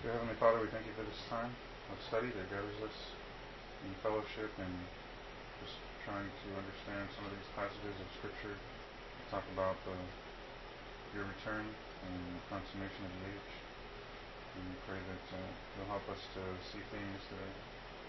Dear Heavenly Father, we thank you for this time of study that gathers us in fellowship and just trying to understand some of these passages of Scripture that talk about your return and the consummation of the age. And we pray that you'll help us to see things that are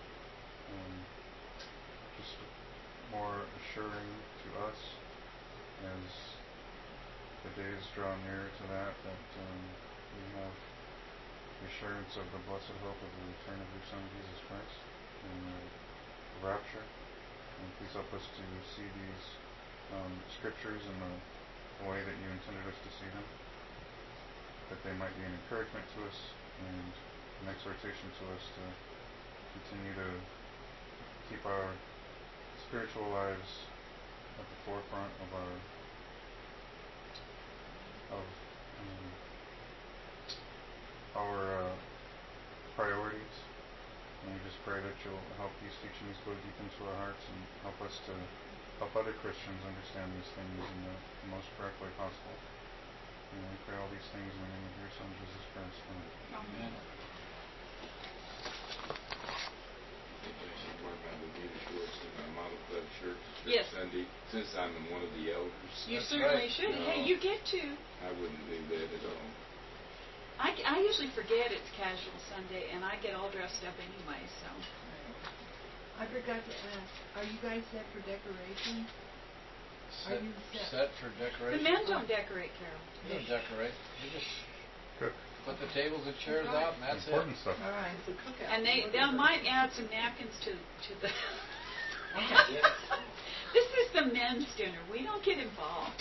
just more assuring to us as the days draw nearer to that we have the assurance of the blessed hope of the return of your Son, Jesus Christ, and the rapture. And please help us to see these Scriptures in the way that you intended us to see them, that they might be an encouragement to us and an exhortation to us to continue to keep our spiritual lives at the forefront of our priorities. And we just pray that you'll help these teachings go deep into our hearts and help us to help other Christians understand these things in the most correct way possible. And we pray all these things in the name of your Son, Jesus Christ. Amen. Model Club Church yes. Sunday, since I'm one of the elders. You certainly should. No, hey, you get to. I wouldn't do that at all. I usually forget it's casual Sunday, and I get all dressed up anyway, so. I forgot to ask, are you guys set for decoration? Are you set for decoration? The men don't decorate, Carol. You don't decorate. You just Cook. Put the tables and chairs out, and that's important it. Stuff. All right. And they might add some napkins to the... Okay. This is the men's dinner. We don't get involved.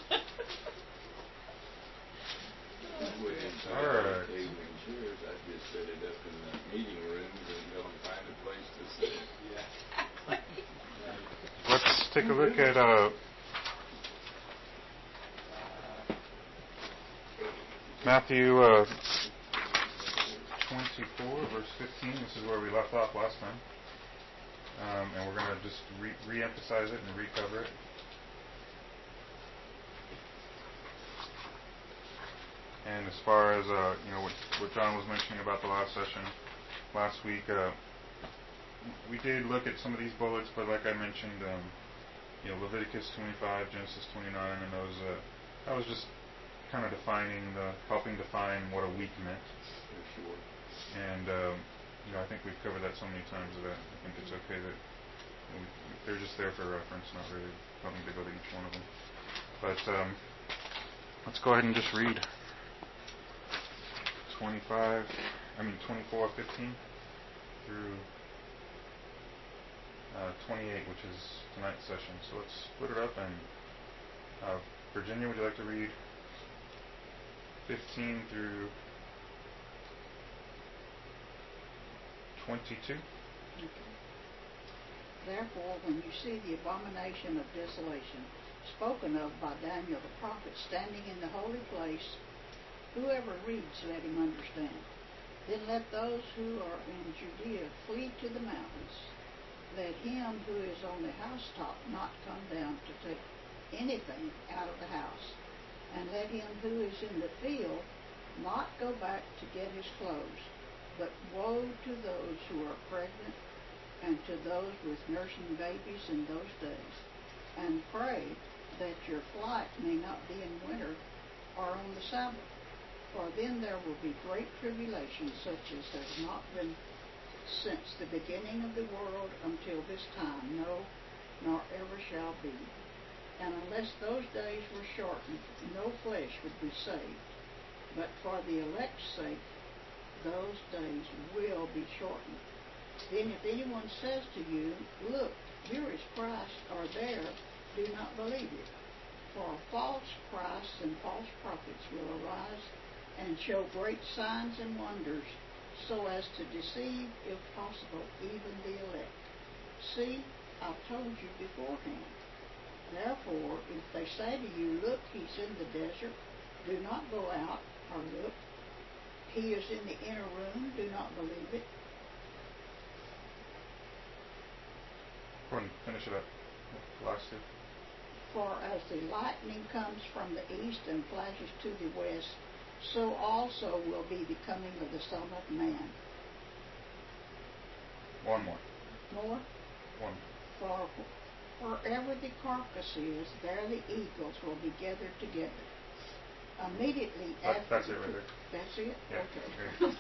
All right. Table and chairs, I'd just set it up in the meeting rooms until I find a place to sit. Yeah. Exactly. Let's take a look at Matthew 24, verse 15. This is where we left off last time. And we're going to just re-emphasize it and recover it. And as far as what John was mentioning about the last session last week, we did look at some of these bullets, but like I mentioned, Leviticus 25, Genesis 29, and those that was just kind of helping define what a week meant. Sure. And I think we've covered that so many times that I think it's okay that they're just there for reference, not really having to go to each one of them. But let's go ahead and just read 24:15 through 28, which is tonight's session. So let's split it up. And Virginia, would you like to read 15 through 22? Therefore, when you see the abomination of desolation spoken of by Daniel the prophet standing in the holy place, whoever reads, let him understand. Then let those who are in Judea flee to the mountains. Let him who is on the housetop not come down to take anything out of the house. And let him who is in the field not go back to get his clothes. But woe to those who are pregnant and to those with nursing babies in those days. And pray that your flight may not be in winter or on the Sabbath. For then there will be great tribulation, such as has not been since the beginning of the world until this time, no, nor ever shall be. And unless those days were shortened, no flesh would be saved. But for the elect's sake, those days will be shortened. Then if anyone says to you, look, here is Christ, or there, do not believe it. For false Christs and false prophets will arise and show great signs and wonders, so as to deceive, if possible, even the elect. See, I've told you beforehand. Therefore, if they say to you, look, he's in the desert, do not go out, or look, he is in the inner room, do not believe it. Go ahead and finish it up. Last two. For as the lightning comes from the east and flashes to the west, so also will be the coming of the Son of Man. One more. More? One. For wherever the carcass is, there the eagles will be gathered together. Immediately after... That's it right there. That's it? Yeah. Okay.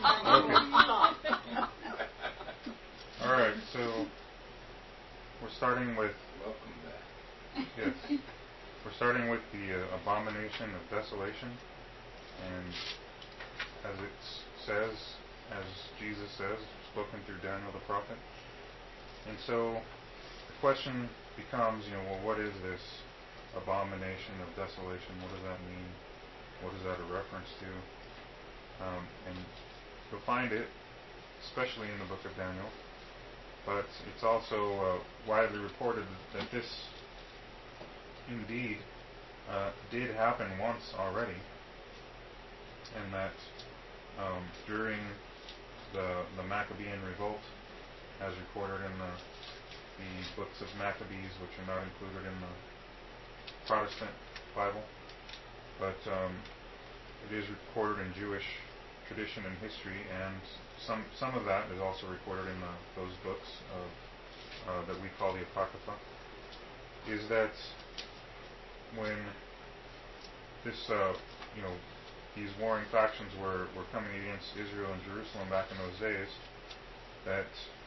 All right, so we're starting with... Welcome back. Yes. We're starting with the abomination of desolation. And as it says, as Jesus says, spoken through Daniel the prophet. And so the question becomes, well, what is this abomination of desolation? What does that mean? What is that a reference to? And you'll find it, especially in the book of Daniel. But it's also widely reported that this indeed did happen once already. And that during the Maccabean revolt, as recorded in the books of Maccabees, which are not included in the Protestant Bible, but it is recorded in Jewish tradition and history, and some of that is also recorded in those books that we call the Apocrypha, is that when this, these warring factions were coming against Israel and Jerusalem back in those days, that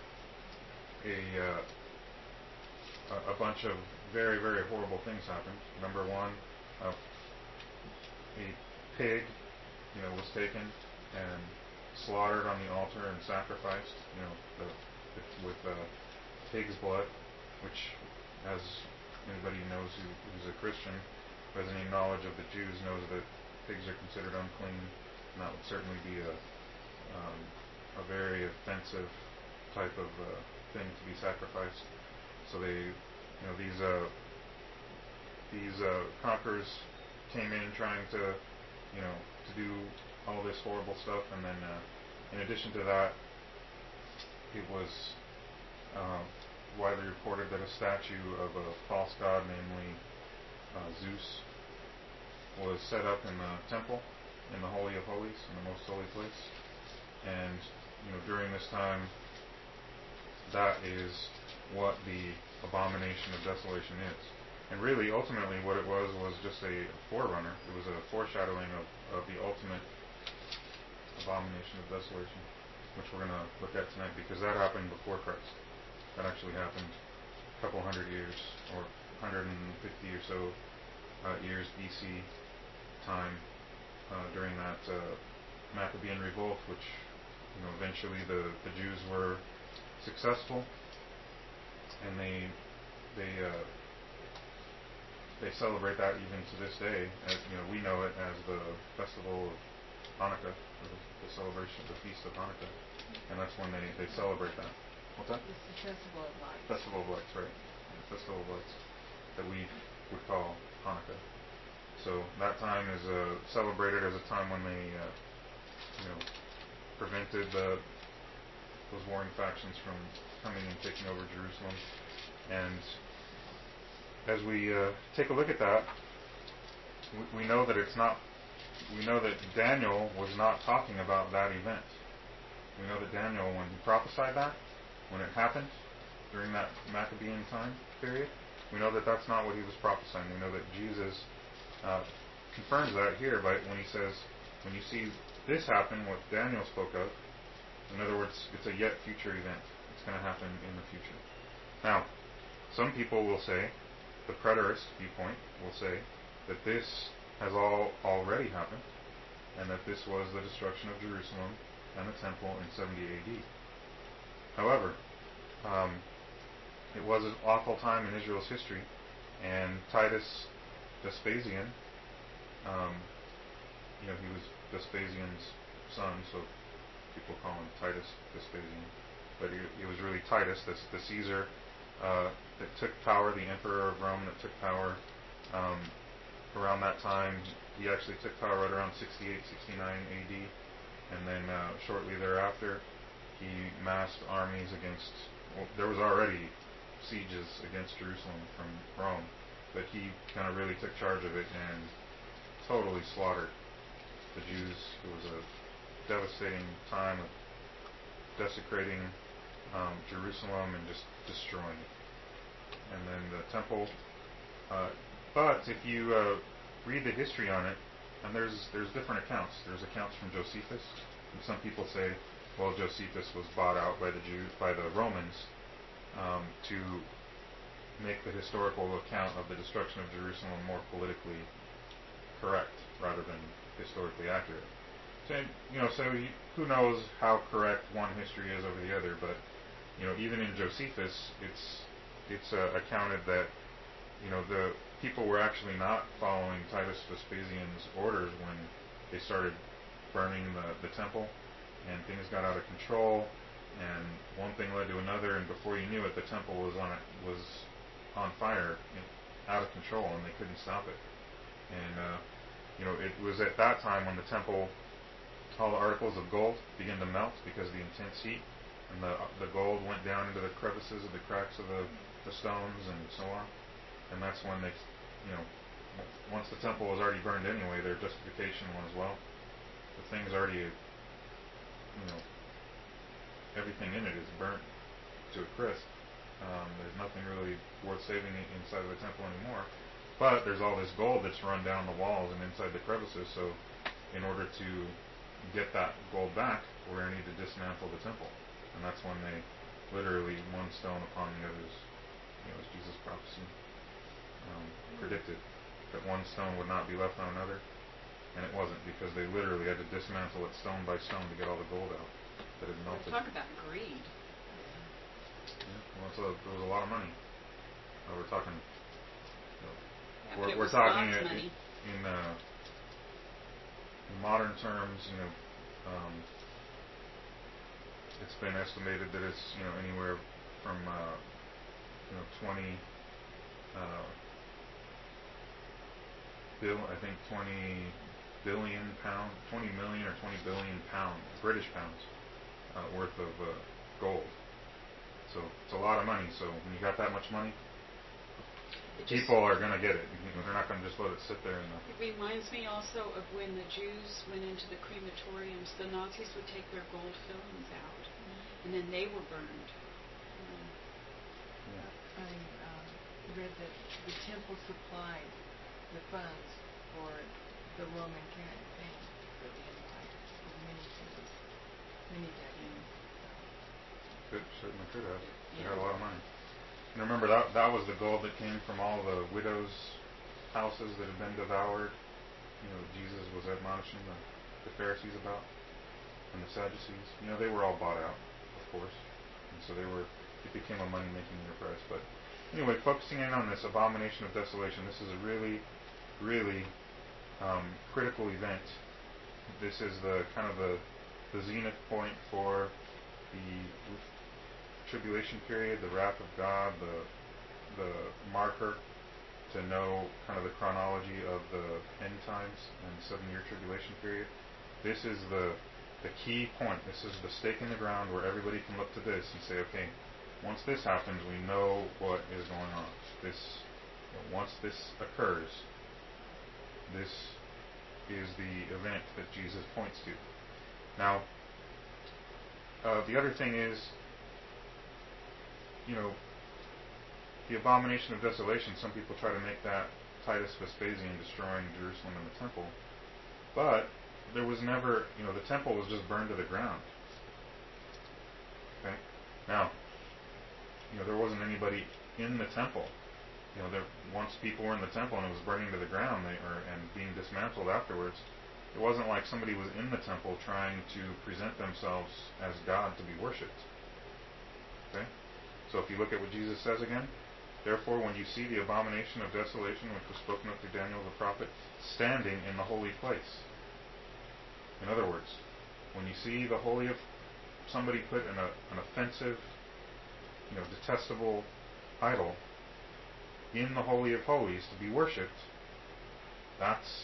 a bunch of very, very horrible things happened. Number one, a pig, was taken and slaughtered on the altar and sacrificed, with pig's blood, which, as anybody knows who's a Christian, who has any knowledge of the Jews, knows that pigs are considered unclean, and that would certainly be a very offensive type of thing to be sacrificed. So they, these conquerors came in trying to, to do all this horrible stuff, and then in addition to that, it was widely reported that a statue of a false god, namely Zeus, was set up in the temple, in the Holy of Holies, in the most holy place. And during this time, that is what the abomination of desolation is. And really, ultimately, what it was just a forerunner. It was a foreshadowing of the ultimate abomination of desolation, which we're going to look at tonight, because that happened before Christ. That actually happened a couple hundred years, or 150 or so years BC time, during that Maccabean revolt, which eventually the Jews were successful, and they celebrate that even to this day. As we know it as the festival of Hanukkah, or the celebration, the feast of Hanukkah, and that's when they celebrate that. What's that? It's the Festival of Lights. Festival of Lights, right? The Festival of Lights that we would call Hanukkah. So that time is celebrated as a time when they, prevented those warring factions from coming and taking over Jerusalem. And as we take a look at that, we know that it's not. We know that Daniel was not talking about that event. We know that Daniel, when he prophesied that, when it happened during that Maccabean time period, we know that that's not what he was prophesying. We know that Jesus confirms that here when he says, when you see this happen, what Daniel spoke of, in other words, it's a yet future event. It's going to happen in the future. Now, some people will say, the preterist viewpoint will say, that this has already happened, and that this was the destruction of Jerusalem and the temple in 70 AD. However, it was an awful time in Israel's history, and Titus Vespasian, he was Vespasian's son, so people call him Titus Vespasian, but it was really Titus, the Caesar that took power, the emperor of Rome that took power around that time. He actually took power right around 68, 69 AD, and then shortly thereafter he massed armies against, there was already sieges against Jerusalem from Rome, but he kind of really took charge of it and totally slaughtered the Jews. It was a devastating time of desecrating Jerusalem and just destroying it. And then the temple. But if you read the history on it, and there's different accounts. There's accounts from Josephus, and some people say, well, Josephus was bought out by the Romans to make the historical account of the destruction of Jerusalem more politically correct rather than historically accurate. So who knows how correct one history is over the other? But even in Josephus, it's accounted that the people were actually not following Titus Vespasian's orders when they started burning the temple, and things got out of control, and one thing led to another, and before you knew it, the temple was on fire, out of control, and they couldn't stop it. And it was at that time when the temple, all the articles of gold began to melt because of the intense heat, and the gold went down into the crevices of the cracks of the stones and so on. And that's when they, once the temple was already burned anyway, their justification was, well, the thing's already, everything in it is burnt to a crisp. There's nothing really worth saving inside of the temple anymore. But there's all this gold that's run down the walls and inside the crevices, so in order to get that gold back, we're going to need to dismantle the temple. And that's when they literally, one stone upon the others, as Jesus' prophecy predicted, that one stone would not be left on another. And it wasn't, because they literally had to dismantle it stone by stone to get all the gold out that had melted. Talk about greed. Yeah, well, it was a lot of money. We're talking. We're It was talking God's money. in modern terms. It's been estimated that it's anywhere from 20 billion pounds, 20 million or 20 billion pounds, British pounds, worth of gold. So it's a lot of money. So when you got that much money, people are going to get it. They're not going to just let it sit there. It reminds me also of when the Jews went into the crematoriums. The Nazis would take their gold fillings out, and then they were burned. I read that the temple supplied the funds for the Roman campaign for the empire of many cities, many decades. Certainly could have. They had a lot of money. And remember, that was the gold that came from all the widows' houses that had been devoured. Jesus was admonishing the Pharisees about, and the Sadducees. They were all bought out, of course, and so it became a money-making enterprise. But anyway, focusing in on this abomination of desolation, this is a really, really critical event. This is the zenith point for the tribulation period, the wrath of God, the marker to know kind of the chronology of the end times and 7-year tribulation period. This is the key point. This is the stake in the ground where everybody can look to this and say, okay, once this happens, we know what is going on. Once this occurs, this is the event that Jesus points to. Now, the other thing is, the abomination of desolation, some people try to make that Titus Vespasian destroying Jerusalem and the temple. But there was never, the temple was just burned to the ground. Okay? Now, there wasn't anybody in the temple. Once people were in the temple and it was burning to the ground and being dismantled afterwards, it wasn't like somebody was in the temple trying to present themselves as God to be worshipped. Okay? So if you look at what Jesus says again, therefore when you see the abomination of desolation which was spoken of through Daniel the prophet standing in the holy place. In other words, when you see the holy of somebody put in an offensive, detestable idol in the Holy of Holies to be worshipped, that's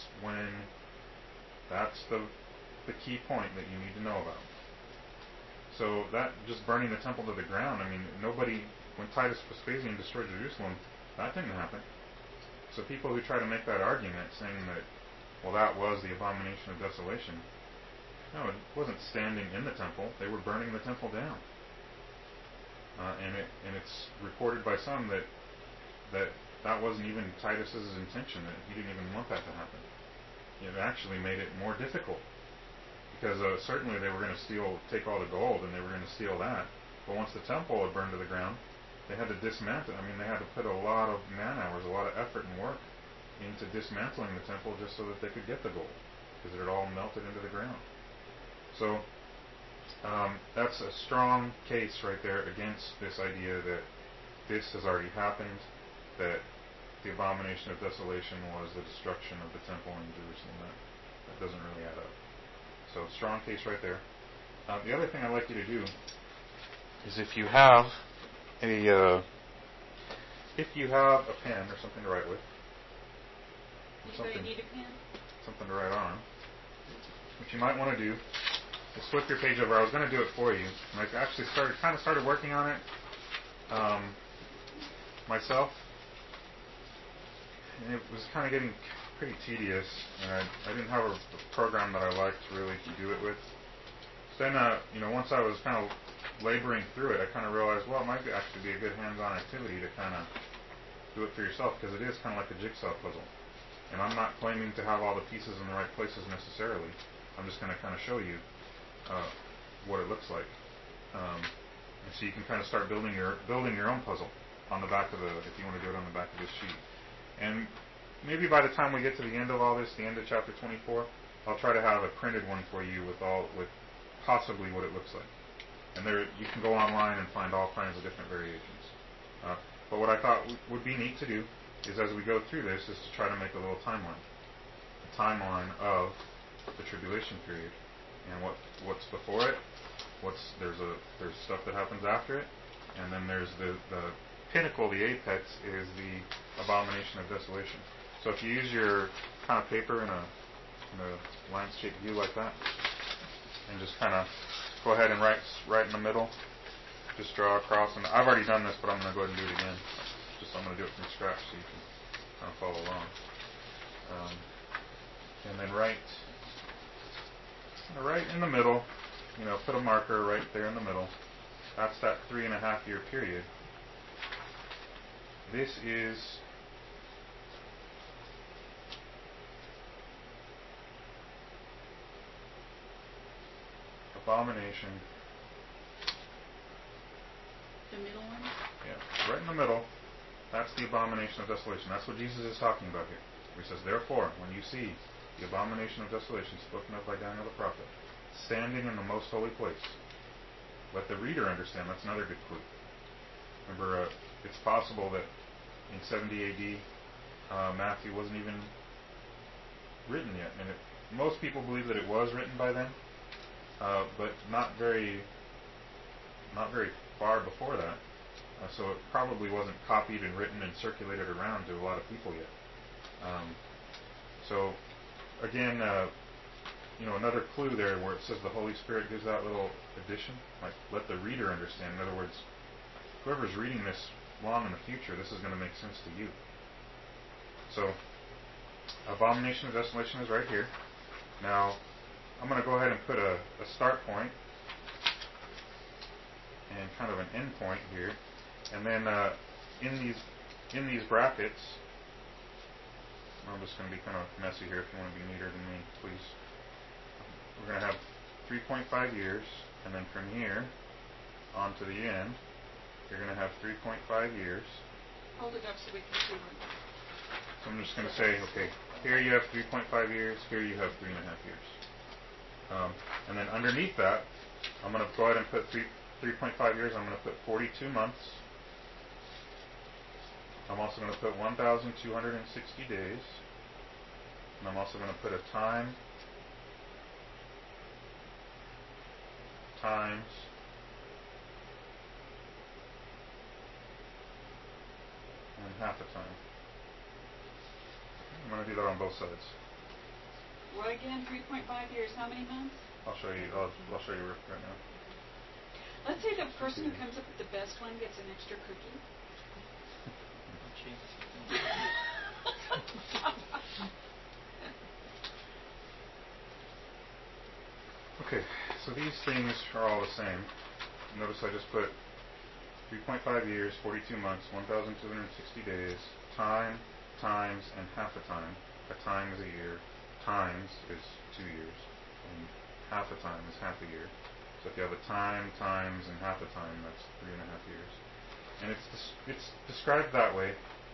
the key point that you need to know about. So that just burning the temple to the ground, when Titus Vespasian destroyed Jerusalem, that didn't happen. So people who try to make that argument, saying that well, that was the abomination of desolation. No, it wasn't standing in the temple. They were burning the temple down. And it's recorded by some that wasn't even Titus's intention, that he didn't even want that to happen. It actually made it more difficult, because certainly they were going to take all the gold, and they were going to steal that. But once the temple had burned to the ground, they had to dismantle. I mean, they had to put a lot of man-hours, a lot of effort and work into dismantling the temple just so that they could get the gold, because it had all melted into the ground. So that's a strong case right there against this idea that this has already happened, that the abomination of desolation was the destruction of the temple in Jerusalem. That doesn't really add up. So strong case right there. The other thing I'd like you to do is if you have a pen or something to write with, Anybody need a pen? something to write on, what you might want to do is flip your page over. I was going to do it for you, and I actually started working on it myself, and it was kind of getting pretty tedious, and I didn't have a program that I liked really to do it with. So then, once I was kind of laboring through it, I kind of realized, well, it might actually be a good hands-on activity to kind of do it for yourself, because it is kind of like a jigsaw puzzle. And I'm not claiming to have all the pieces in the right places necessarily. I'm just going to kind of show you what it looks like, and so you can kind of start building your own puzzle on the back of if you want to do it on the back of this sheet. And maybe by the time we get to the end of all this, the end of chapter 24, I'll try to have a printed one for you with possibly what it looks like. And there, you can go online and find all kinds of different variations. But what I thought would be neat to do is, as we go through this, is to try to make a little timeline. A timeline of the tribulation period. And what's before it, there's stuff that happens after it, and then there's the pinnacle, the apex, is the abomination of desolation. So if you use your kind of paper in a landscape view like that, and just kind of go ahead and write in the middle, just draw across, and I've already done this, but I'm going to go ahead and do it again. I'm going to do it from scratch so you can kind of follow along. And then right in the middle, put a marker right there in the middle. That's that 3.5-year period. This is abomination. The middle one? Yeah, right in the middle. That's the abomination of desolation. That's what Jesus is talking about here. He says, therefore, when you see the abomination of desolation spoken of by Daniel the prophet, standing in the most holy place, let the reader understand. That's another good clue. Remember, it's possible that in 70 AD, Matthew wasn't even written yet. And most people believe that it was written by then, but not very far before that. So it probably wasn't copied and written and circulated around to a lot of people yet. So again, another clue there where it says the Holy Spirit gives that little addition, like let the reader understand. In other words, whoever's reading this long in the future, this is going to make sense to you. So, abomination of desolation is right here. Now, I'm going to go ahead and put a start point and kind of an end point here. And then in these brackets, I'm just going to be kind of messy here. If you want to be neater than me, please. We're going to have 3.5 years, and then from here on to the end, you're going to have 3.5 years. Hold it up so we can see one. So I'm just going to say, okay, here you have 3.5 years, here you have 3.5 years. And then underneath that, I'm going to go ahead and put 3.5 years, I'm going to put 42 months. I'm also going to put 1,260 days. And I'm also going to put a time times and half a time. I'm going to do that on both sides. What again? 3.5 years. How many months? I'll show you right now. Let's say the person who comes up with the best one gets an extra cookie. Okay, so these things are all the same. Notice I just put 3.5 years, 42 months, 1,260 days, time, times, and half a time. A time is a year. Times is 2 years. And half a time is half a year. So if you have a time, times, and half a time, that's 3.5 years. And it's described that way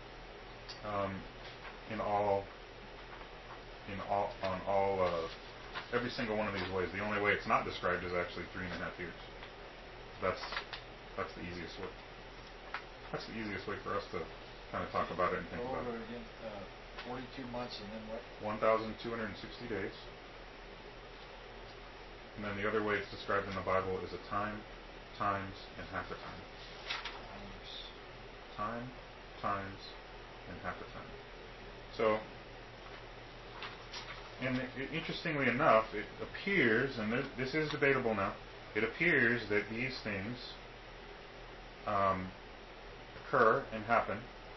every single one of these ways. The only way it's not described is actually 3.5 years. That's the easiest way. That's the easiest way for us to kind of talk about it and think about it. Again, 42 months and then what? 1,260 days. And then the other way it's described in the Bible is a time, times, and half a time. Time, times, and half a time. So, and interestingly enough, it appears, and this is debatable now, it appears that these things occur and happen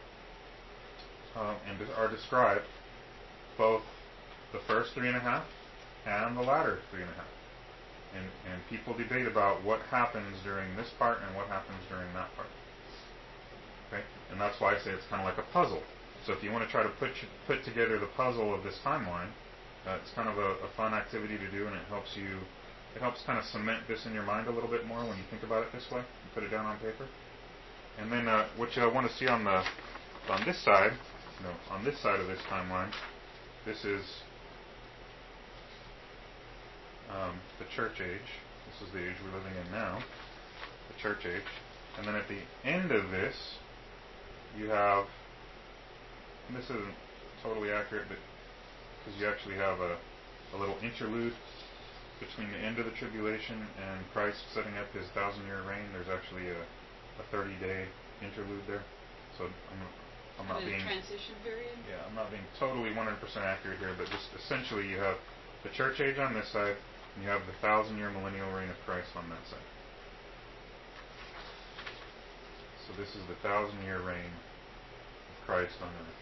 and are described both the first 3.5 and the latter 3.5. And people debate about what happens during this part and what happens during that part. Okay? And that's why I say it's kind of like a puzzle. So if you want to try to put together the puzzle of this timeline, it's kind of a fun activity to do, and it helps kind of cement this in your mind a little bit more when you think about it this way and put it down on paper. And then what you want to see on this side, on this side of this timeline, this is the church age. This is the age we're living in now, the church age. And then at the end of this, you have, and this isn't totally accurate, but because you actually have a little interlude between the end of the tribulation and Christ setting up his 1,000-year reign. There's actually a 30-day interlude there. So I'm not being transition period. Yeah, I'm not being totally 100% accurate here, but just essentially you have the church age on this side, and you have the 1,000-year millennial reign of Christ on that side. So this is the 1,000-year reign of Christ on earth.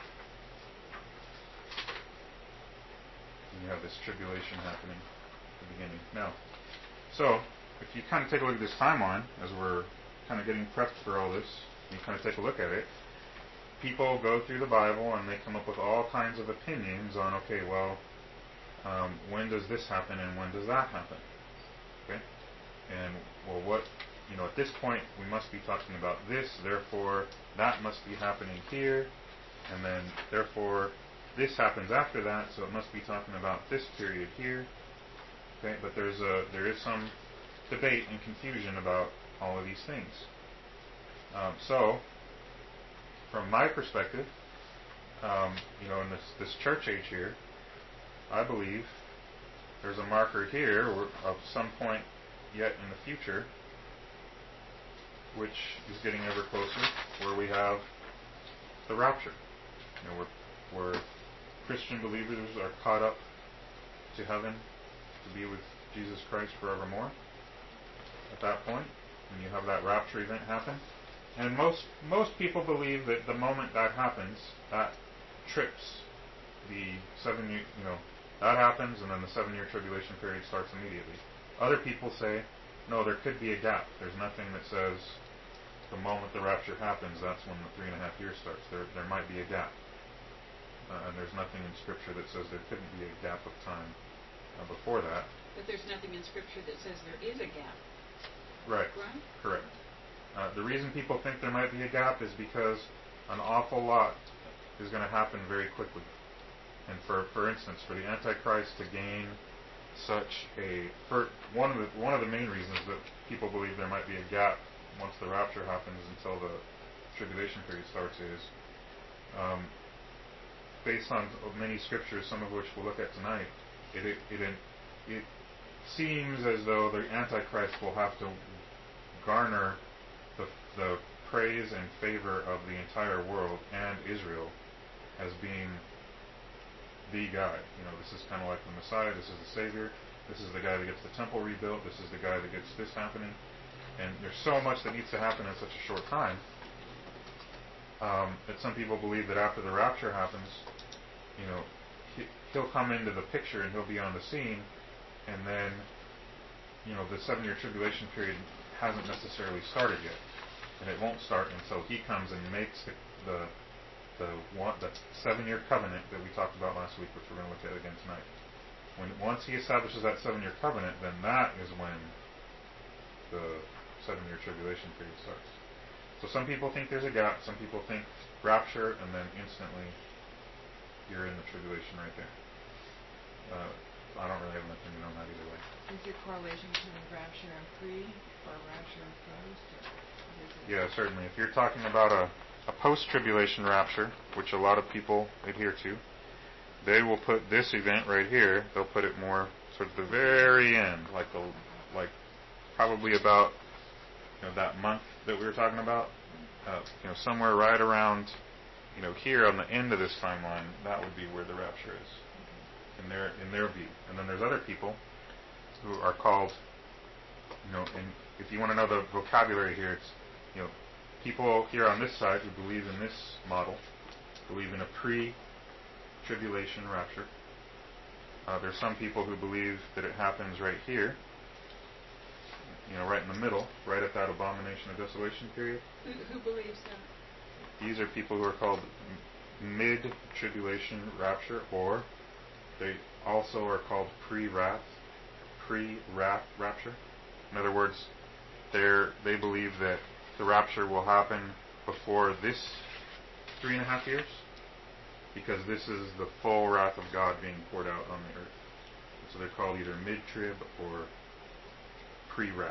And you have this tribulation happening at the beginning. Now, so if you kind of take a look at this timeline as we're kind of getting prepped for all this, you kind of take a look at it, people go through the Bible and they come up with all kinds of opinions on, okay, well, when does this happen and when does that happen? Okay? And, well, what, at this point we must be talking about this, therefore that must be happening here, and then therefore this happens after that, so it must be talking about this period here. Okay? But there is some debate and confusion about all of these things. So, from my perspective, in this church age here, I believe there's a marker here of some point yet in the future, which is getting ever closer, where we have the rapture. Where Christian believers are caught up to heaven to be with Jesus Christ forevermore. At that point, when you have that rapture event happen, and most people believe that the moment that happens, that trips the 7 year, that happens, and then the 7-year tribulation period starts immediately. Other people say, no, there could be a gap. There's nothing that says the moment the rapture happens, that's when the 3.5 years starts. There might be a gap. And there's nothing in Scripture that says there couldn't be a gap of time before that. But there's nothing in Scripture that says there is a gap. Right. Right? Correct. The reason people think there might be a gap is because an awful lot is going to happen very quickly. And for instance, for the Antichrist to gain such one of the main reasons that people believe there might be a gap once the rapture happens until the tribulation period starts is based on many scriptures, some of which we'll look at tonight. It seems as though the Antichrist will have to garner the praise and favor of the entire world and Israel as being the guy. This is kind of like the Messiah. This is the Savior. This is the guy that gets the temple rebuilt. This is the guy that gets this happening. And there's so much that needs to happen in such a short time that some people believe that after the rapture happens, he'll come into the picture and he'll be on the scene, and then the 7-year tribulation period hasn't necessarily started yet, and it won't start until he comes and makes the 7-year covenant that we talked about last week, which we're going to look at again tonight. Once he establishes that 7-year covenant, then that is when the 7-year tribulation period starts. So some people think there's a gap, some people think rapture, and then instantly you're in the tribulation right there. I don't really have an opinion on that either way. Is there correlation between rapture and pre, or rapture and post? Yeah, certainly. If you're talking about a post-tribulation rapture, which a lot of people adhere to, they will put this event right here, they'll put it more towards the very end, like probably about that month that we were talking about, somewhere right around here on the end of this timeline. That would be where the rapture is in their view. And then there's other people who are called, and if you want to know the vocabulary here, it's people here on this side who believe in this model believe in a pre-tribulation rapture. There's some people who believe that it happens right here, right in the middle, right at that abomination of desolation period. Who believes that? These are people who are called mid-tribulation rapture, or they also are called pre-wrath rapture. In other words, they believe that the rapture will happen before this 3.5 years, because this is the full wrath of God being poured out on the earth. So they're called either mid-trib or pre-wrath.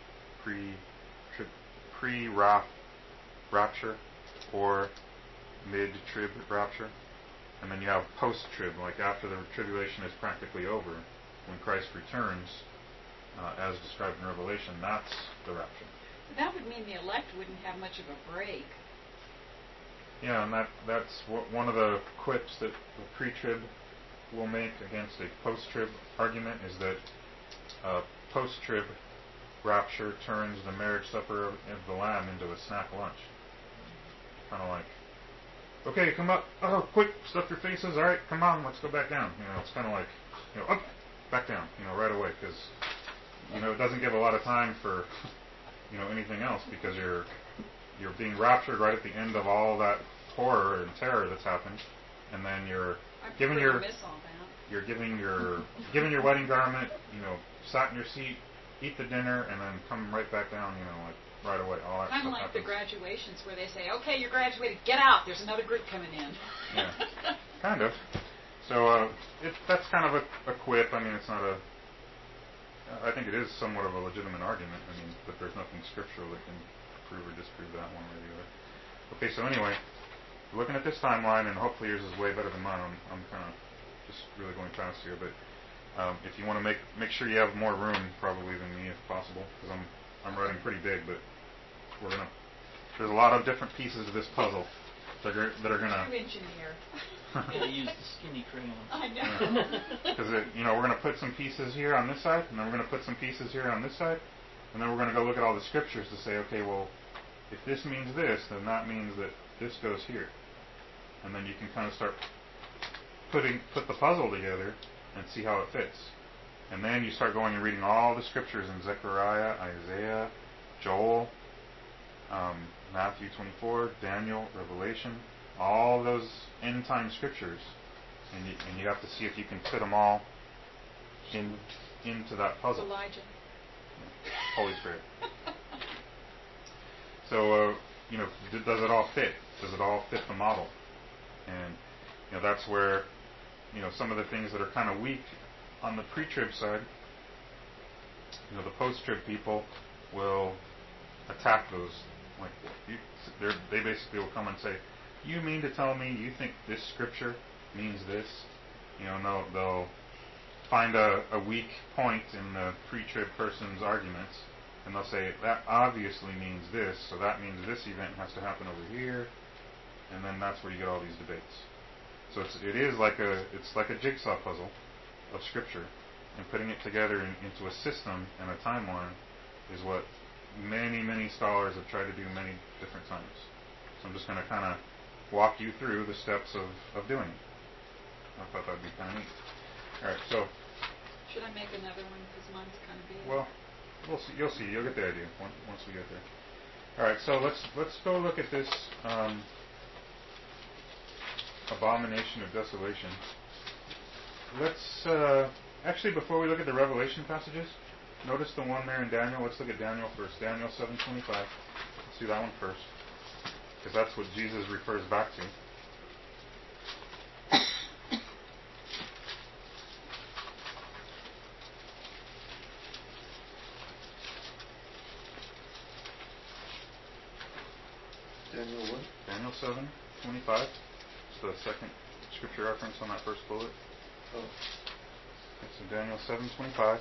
Pre-wrath rapture or mid-trib rapture. And then you have post-trib, like after the tribulation is practically over, when Christ returns, as described in Revelation, that's the rapture. That would mean the elect wouldn't have much of a break. Yeah, and that's one of the quips that the pre-trib will make against a post-trib argument, is that post-trib rapture turns the marriage supper of the Lamb into a snack lunch. Kind of like, okay, come up, oh, quick, stuff your faces, all right, come on, let's go back down. It's kind of like, up, back down, right away, because, it doesn't give a lot of time for, anything else, because you're being raptured right at the end of all that horror and terror that's happened, and then you're giving your wedding garment, sat in your seat, eat the dinner, and then come right back down, like right away. All that kind of stuff like happens. the graduations where they say, okay, you're graduated, get out, there's another group coming in. Yeah, kind of. So that's kind of a quip. I mean, it's not I think it is somewhat of a legitimate argument. I mean, but there's nothing scriptural that can prove or disprove that one way or the other. Okay, so anyway, looking at this timeline, and hopefully yours is way better than mine. I'm kind of just really going fast here, but if you want to make sure you have more room probably than me if possible, because I'm writing pretty big, but there's a lot of different pieces of this puzzle that are gonna. You engineer. Gotta use the skinny crayon. I know. Because we're gonna put some pieces here on this side, and then we're gonna put some pieces here on this side, and then we're gonna go look at all the scriptures to say, okay, well, if this means this, then that means that this goes here, and then you can kind of start put the puzzle together and see how it fits. And then you start going and reading all the scriptures in Zechariah, Isaiah, Joel, Matthew 24, Daniel, Revelation, all those end time scriptures, and you have to see if you can fit them all into that puzzle. Elijah. Holy Spirit. So does it all fit? Does it all fit the model? And that's where some of the things that are kind of weak on the pre-trib side, the post-trib people will attack those. Like they basically will come and say, "You mean to tell me you think this scripture means this?" And they'll find a weak point in the pre-trib person's arguments, and they'll say that obviously means this, so that means this event has to happen over here, and then that's where you get all these debates. So it's like a jigsaw puzzle of scripture, and putting it together into a system and a timeline is what many scholars have tried to do many different times. So I'm just going to kind of walk you through the steps of doing it. I thought that'd be kind of neat. All right, so should I make another one because mine's kind of big? well, we'll see. You'll see. You'll get the idea once we get there. All right. So let's go look at this abomination of desolation. Let's actually, before we look at the Revelation passages, notice the one there in Daniel. Let's look at Daniel first. Daniel 7:25. Let's do that one first, because that's what Jesus refers back to. Daniel what? Daniel 7:25. It's the second scripture reference on that first bullet. Oh. It's in Daniel 7:25.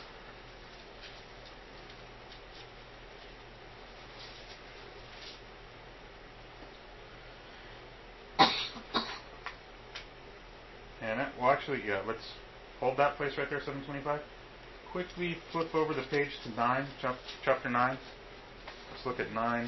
And well, actually, yeah. Let's hold that place right there, 7:25. Quickly flip over the page to 9, chapter 9. Let's look at 9.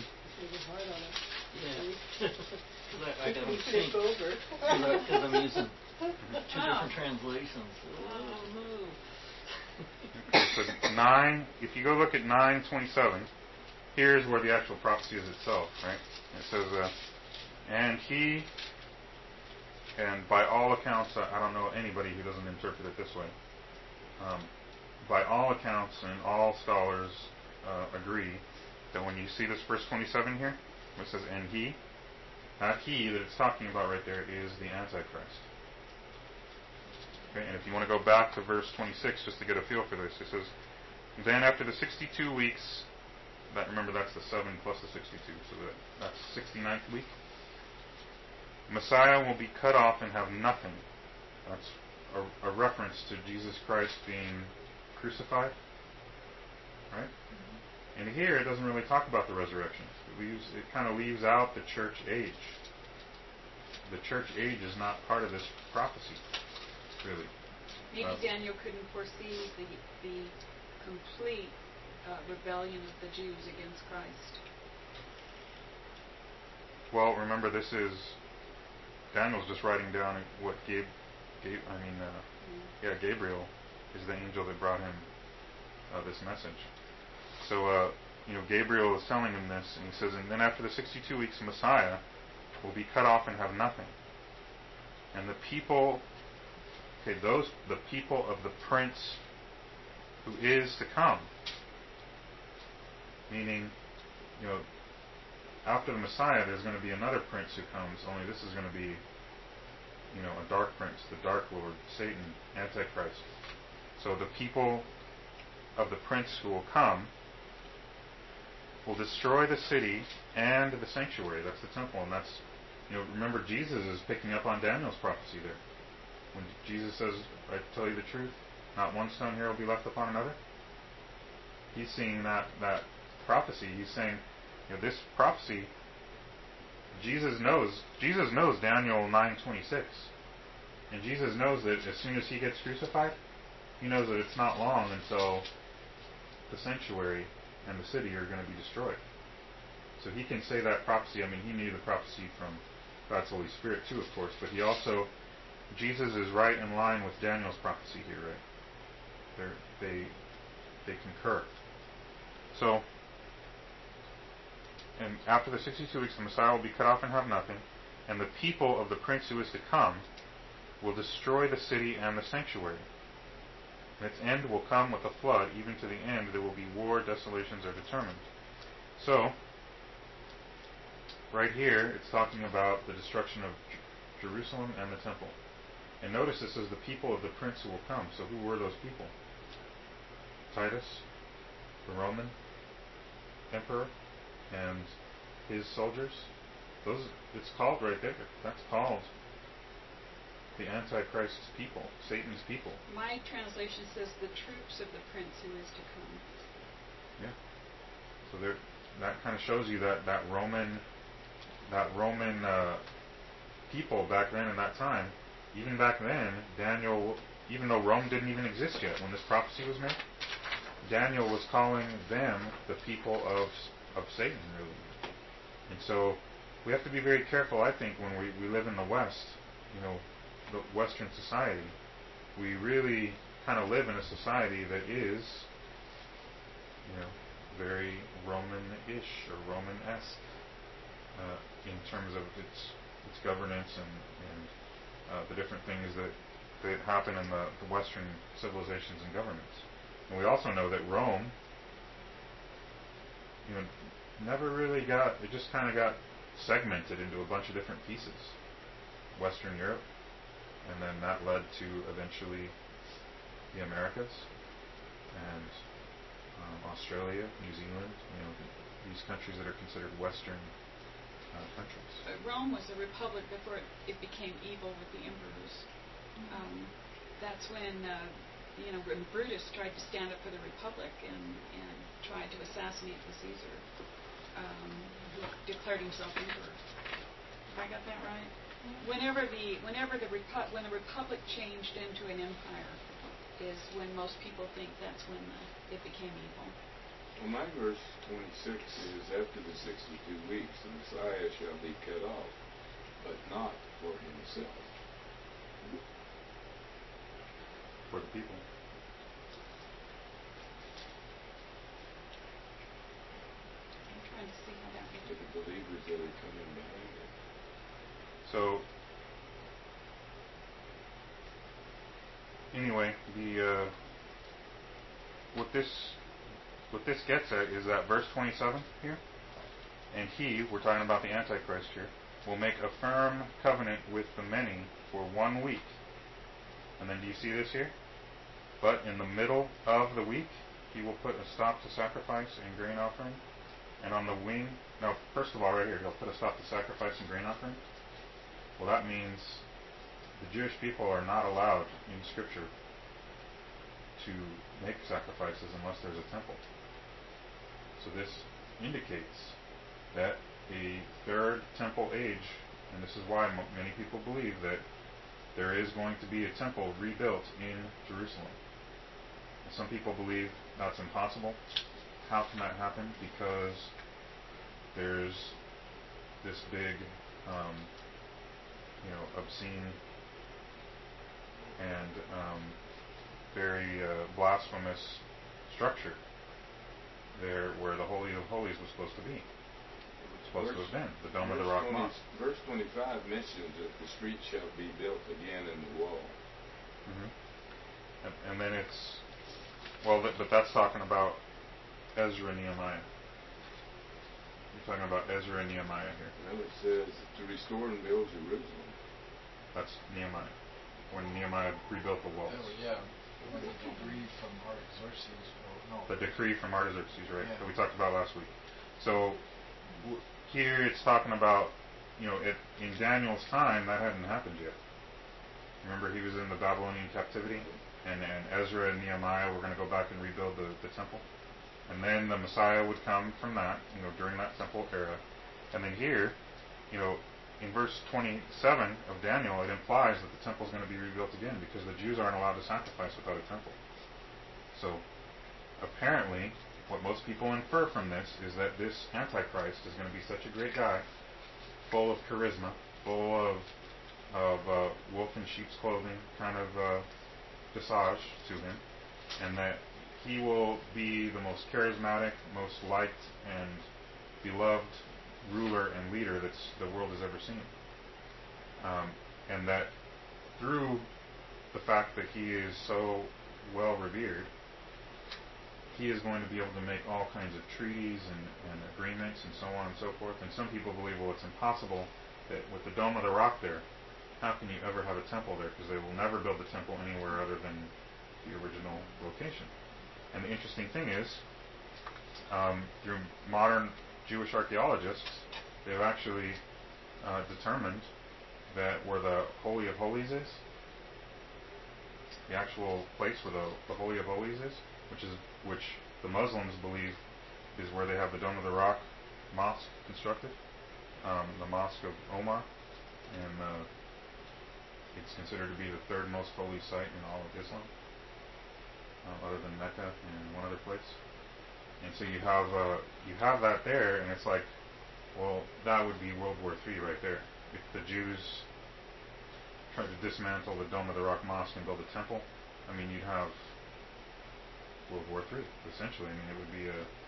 Yeah. Because I got to think. over. Because I'm using two different translations. Oh, Okay, so 9. If you go look at 9:27, here's where the actual prophecy is itself, right? It says, and he, and by all accounts, I don't know anybody who doesn't interpret it this way. By all accounts, and all scholars agree that when you see this verse 27 here, it says, and he, that he that it's talking about right there is the Antichrist. Okay, and if you want to go back to verse 26 just to get a feel for this, it says, then after the 62 weeks, remember that's the 7 plus the 62, so that's 69th week, Messiah will be cut off and have nothing. That's a reference to Jesus Christ being crucified. Right? Mm-hmm. And here it doesn't really talk about the resurrection. It kind of leaves out the church age. The church age is not part of this prophecy, really. maybe Daniel couldn't foresee the complete rebellion of the Jews against Christ. Well, remember, Daniel's just writing down what Gabriel is the angel that brought him this message. So, Gabriel is telling him this, and he says, and then after the 62 weeks, Messiah will be cut off and have nothing. And the people of the prince who is to come, meaning, after the Messiah, there's going to be another prince who comes, only this is going to be, a dark prince, the dark lord, Satan, Antichrist. So the people of the prince who will come will destroy the city and the sanctuary. That's the temple, and that's, remember, Jesus is picking up on Daniel's prophecy there. When Jesus says, I tell you the truth, not one stone here will be left upon another. He's seeing that prophecy. He's saying, this prophecy, Jesus knows Daniel 9:26. And Jesus knows that as soon as he gets crucified, he knows that it's not long until the sanctuary and the city are going to be destroyed. So he can say that prophecy. I mean, he knew the prophecy from God's Holy Spirit too, of course, but Jesus is right in line with Daniel's prophecy here, right? They concur. So, and after the 62 weeks, the Messiah will be cut off and have nothing, and the people of the prince who is to come will destroy the city and the sanctuary. And its end will come with a flood, even to the end there will be war, desolations are determined. So, right here, it's talking about the destruction of Jerusalem and the temple. And notice it says the people of the prince who will come. So who were those people? Titus, the Roman emperor, and his soldiers. It's called right there. That's called the Antichrist's people, Satan's people. My translation says the troops of the prince who is to come. Yeah. So that kind of shows you that Roman people back then in that time. Even back then, Daniel, even though Rome didn't even exist yet when this prophecy was made, Daniel was calling them the people of Satan, really. And so we have to be very careful, I think, when we live in the West, the Western society. We really kind of live in a society that is, very Roman-ish or Roman-esque in terms of its governance and the different things that happen in the Western civilizations and governments. And we also know that Rome, never really it just kind of got segmented into a bunch of different pieces. Western Europe, and then that led to eventually the Americas and Australia, New Zealand, these countries that are considered Western countries. But Rome was a republic before it became evil with the emperors. That's when when Brutus tried to stand up for the republic and tried to assassinate the Caesar, who declared himself emperor. Have I got that right? When the republic changed into an empire is when most people think that's when it became evil. Well, my verse 26 is, after the 62 weeks, the Messiah shall be cut off, but not for himself. For the people. I'm trying to see how that For would the believers that are coming behind it. So, anyway, what this gets at is that verse 27 here, and we're talking about the Antichrist here, will make a firm covenant with the many for 1 week. And then do you see this here? But in the middle of the week, he will put a stop to sacrifice and grain offering. And on the wing, no, first of all, right here, he'll put a stop to sacrifice and grain offering. Well, that means the Jewish people are not allowed in Scripture to make sacrifices unless there's a temple. So this indicates that a third temple age, and this is why many people believe that there is going to be a temple rebuilt in Jerusalem. And some people believe that's impossible. How can that happen? Because there's this big obscene and very blasphemous structure there where the Holy of Holies was supposed to be. Supposed to have been the Dome of the Rock Mosque. Verse 25 mentions that the street shall be built again in the wall. Mm-hmm. And then it's but that's talking about Ezra and Nehemiah. You're talking about Ezra and Nehemiah here. Well, it says to restore and build Jerusalem. That's Nehemiah. When Nehemiah rebuilt the walls. Oh, yeah. When the decree from Artaxerxes, The decree from Artaxerxes, right? Yeah. That we talked about last week. So here it's talking about, in Daniel's time, that hadn't happened yet. Remember, he was in the Babylonian captivity, and Ezra and Nehemiah were going to go back and rebuild the temple. And then the Messiah would come from that, during that temple era. And then here, in verse 27 of Daniel, it implies that the temple is going to be rebuilt again because the Jews aren't allowed to sacrifice without a temple. So, apparently, what most people infer from this is that this Antichrist is going to be such a great guy, full of charisma, full of wolf in sheep's clothing kind of visage to him, and that he will be the most charismatic, most liked, and beloved ruler and leader that the world has ever seen. And that through the fact that he is so well revered, he is going to be able to make all kinds of treaties and agreements and so on and so forth. And some people believe, well, it's impossible that with the Dome of the Rock there, how can you ever have a temple there? Because they will never build the temple anywhere other than the original location. And the interesting thing is, through modern Jewish archaeologists, they've actually determined that where the Holy of Holies is, the actual place where the Holy of Holies is, which the Muslims believe is where they have the Dome of the Rock Mosque constructed, the Mosque of Omar, and it's considered to be the third most holy site in all of Islam, other than Mecca and one other place. And so you have that there, and it's like, well, that would be World War III right there. If the Jews tried to dismantle the Dome of the Rock Mosque and build a temple, you'd have World War III, essentially. It would be a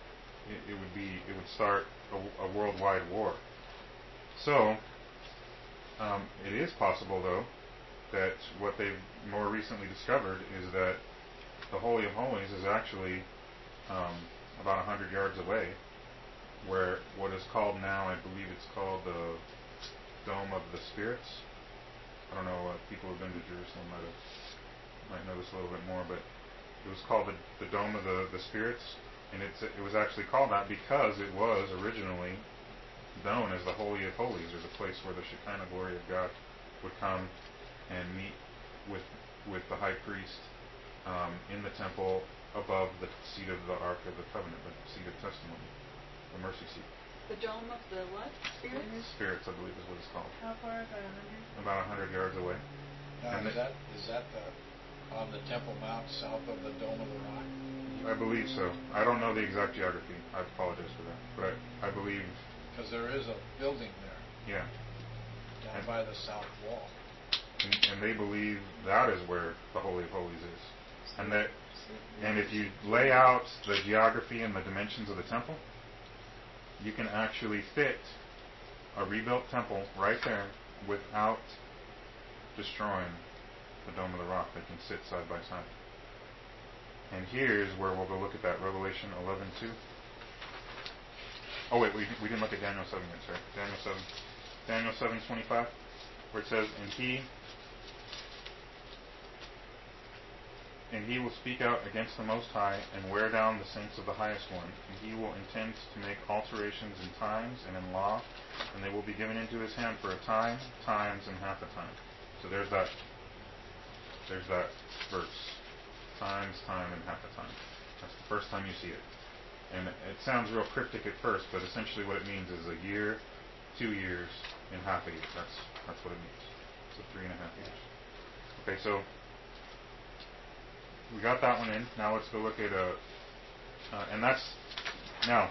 it would start a worldwide war. So it is possible, though, that what they've more recently discovered is that the Holy of Holies is actually about 100 yards away, where what is called now, I believe it's called the Dome of the Spirits. I don't know, people who've been to Jerusalem might know this a little bit more, but it was called the Dome of the Spirits, and it was actually called that because it was originally known as the Holy of Holies, or the place where the Shekinah glory of God would come and meet with the high priest in the temple above the seat of the Ark of the Covenant, the seat of testimony, the mercy seat. The dome of the what? Spirits? Spirits, I believe, is what it's called. How far? About 100? About 100 yards away. Now, And is that on the Temple Mount south of the Dome of the Rock? I believe so. I don't know the exact geography. I apologize for that. But I believe... Because there is a building there. Yeah. Down by the south wall. And they believe that is where the Holy of Holies is. And if you lay out the geography and the dimensions of the temple, you can actually fit a rebuilt temple right there without destroying the Dome of the Rock. They can sit side by side. And here's where we'll go look at that, Revelation 11:2. Oh wait, we didn't look at Daniel 7 yet, sorry. Daniel 7:25, where it says, And he will speak out against the Most High, and wear down the saints of the Highest One. And he will intend to make alterations in times and in law, and they will be given into his hand for a time, times, and half a time. So there's that verse. Times, time, and half a time. That's the first time you see it. And it sounds real cryptic at first, but essentially what it means is a year, 2 years, and half a year. That's what it means. So 3.5 years. Okay, so we got that one in. Now let's go look at and that's now.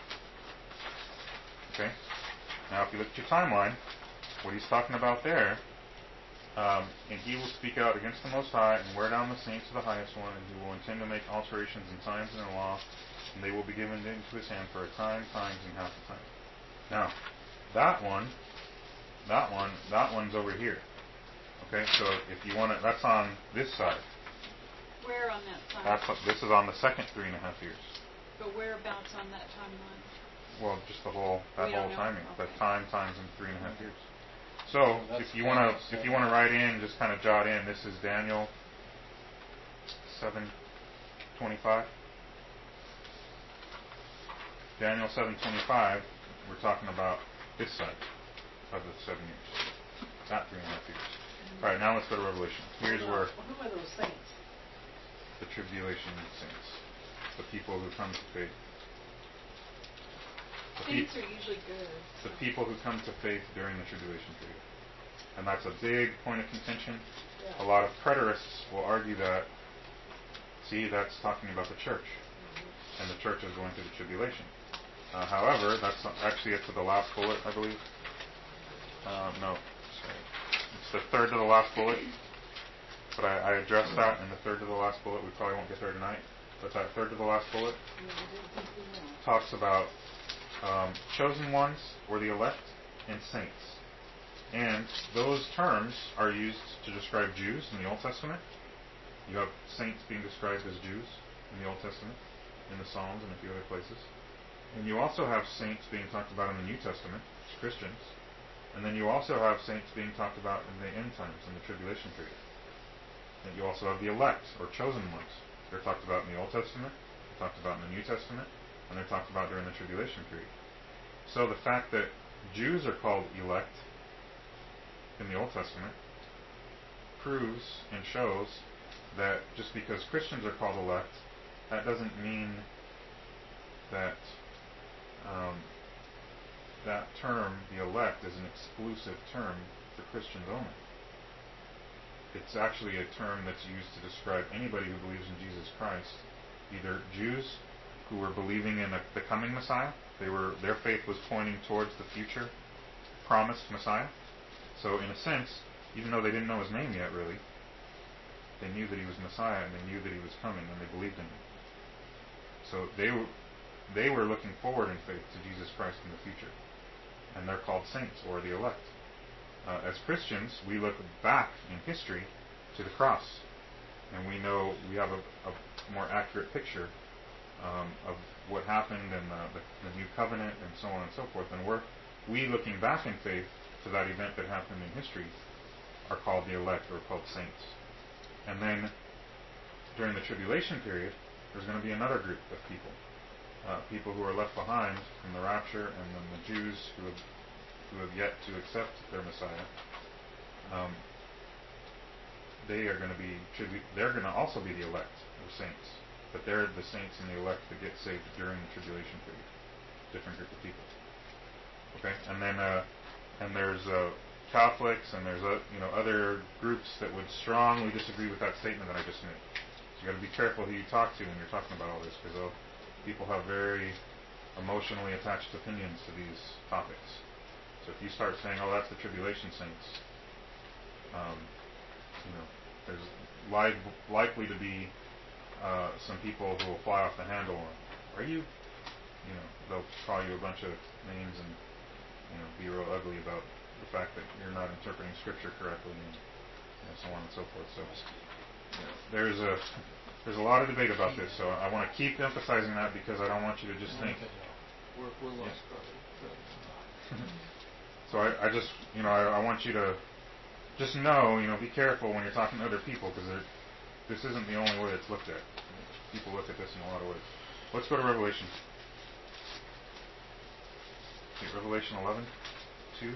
Okay. Now if you look at your timeline, what he's talking about there, and he will speak out against the Most High and wear down the saints of the Highest One, and he will intend to make alterations in times and in law, and they will be given into his hand for a time, times, and half a time. Now, that one's over here. Okay, so if you want to, that's on this side. Where on that side? This is on the second 3.5 years. But whereabouts on that timeline? Well, just that whole timing, the Okay. time times in 3.5 years. So if you want to write in, just kind of jot in. This is Daniel 7:25. Daniel 7:25. We're talking about this side of the 7 years, not 3.5 years. All right, now let's go to Revelation. Here's where Who are those saints? the tribulation saints, the people who come to faith. Saints are usually good. The people who come to faith during the tribulation period. And that's a big point of contention. A lot of preterists will argue that, see, that's talking about the church. And the church is going through the tribulation. However, that's actually it's to the last bullet, I believe. No, sorry. It's the third to the last bullet. But I addressed that in the third to the last bullet. We probably won't get there tonight. But that third to the last bullet talks about chosen ones, or the elect, and saints. And those terms are used to describe Jews in the Old Testament. You have saints being described as Jews in the Old Testament, in the Psalms and a few other places. And you also have saints being talked about in the New Testament, as Christians. And then you also have saints being talked about in the end times, in the tribulation period. And you also have the elect, or chosen ones. They're talked about in the Old Testament, they're talked about in the New Testament, and they're talked about during the tribulation period. So the fact that Jews are called elect in the Old Testament proves and shows that just because Christians are called elect, that doesn't mean that that term, the elect, is an exclusive term for Christians only. It's actually a term that's used to describe anybody who believes in Jesus Christ, either Jews who were believing in the coming Messiah. Their faith was pointing towards the future promised Messiah. So in a sense, even though they didn't know his name yet really, they knew that he was Messiah, and they knew that he was coming, and they believed in him. So they were looking forward in faith to Jesus Christ in the future. And they're called saints, or the elect. As Christians, we look back in history to the cross. And we know we have a more accurate picture of what happened in the new covenant and so on and so forth. And we looking back in faith to that event that happened in history are called the elect, or called saints. And then during the tribulation period, there's going to be another group of people. People who are left behind from the rapture, and then the Jews who have yet to accept their Messiah. They're going to also be the elect, or saints. But they're the saints and the elect that get saved during the tribulation period. Different group of people. Okay, and then and there's Catholics, and there's other groups that would strongly disagree with that statement that I just made. So you got to be careful who you talk to when you're talking about all this, because people have very emotionally attached opinions to these topics. So if you start saying, "Oh, that's the tribulation saints," there's likely to be some people who will fly off the handle. Are you? They'll call you a bunch of names and be real ugly about the fact that you're not interpreting Scripture correctly, and so on and so forth. So there's a lot of debate about this. So I want to keep emphasizing that, because I don't want you to just think. We're lost, So I just I want you to just know, be careful when you're talking to other people, because this isn't the only way it's looked at. People look at this in a lot of ways. Let's go to Revelation. Okay, Revelation 11:2.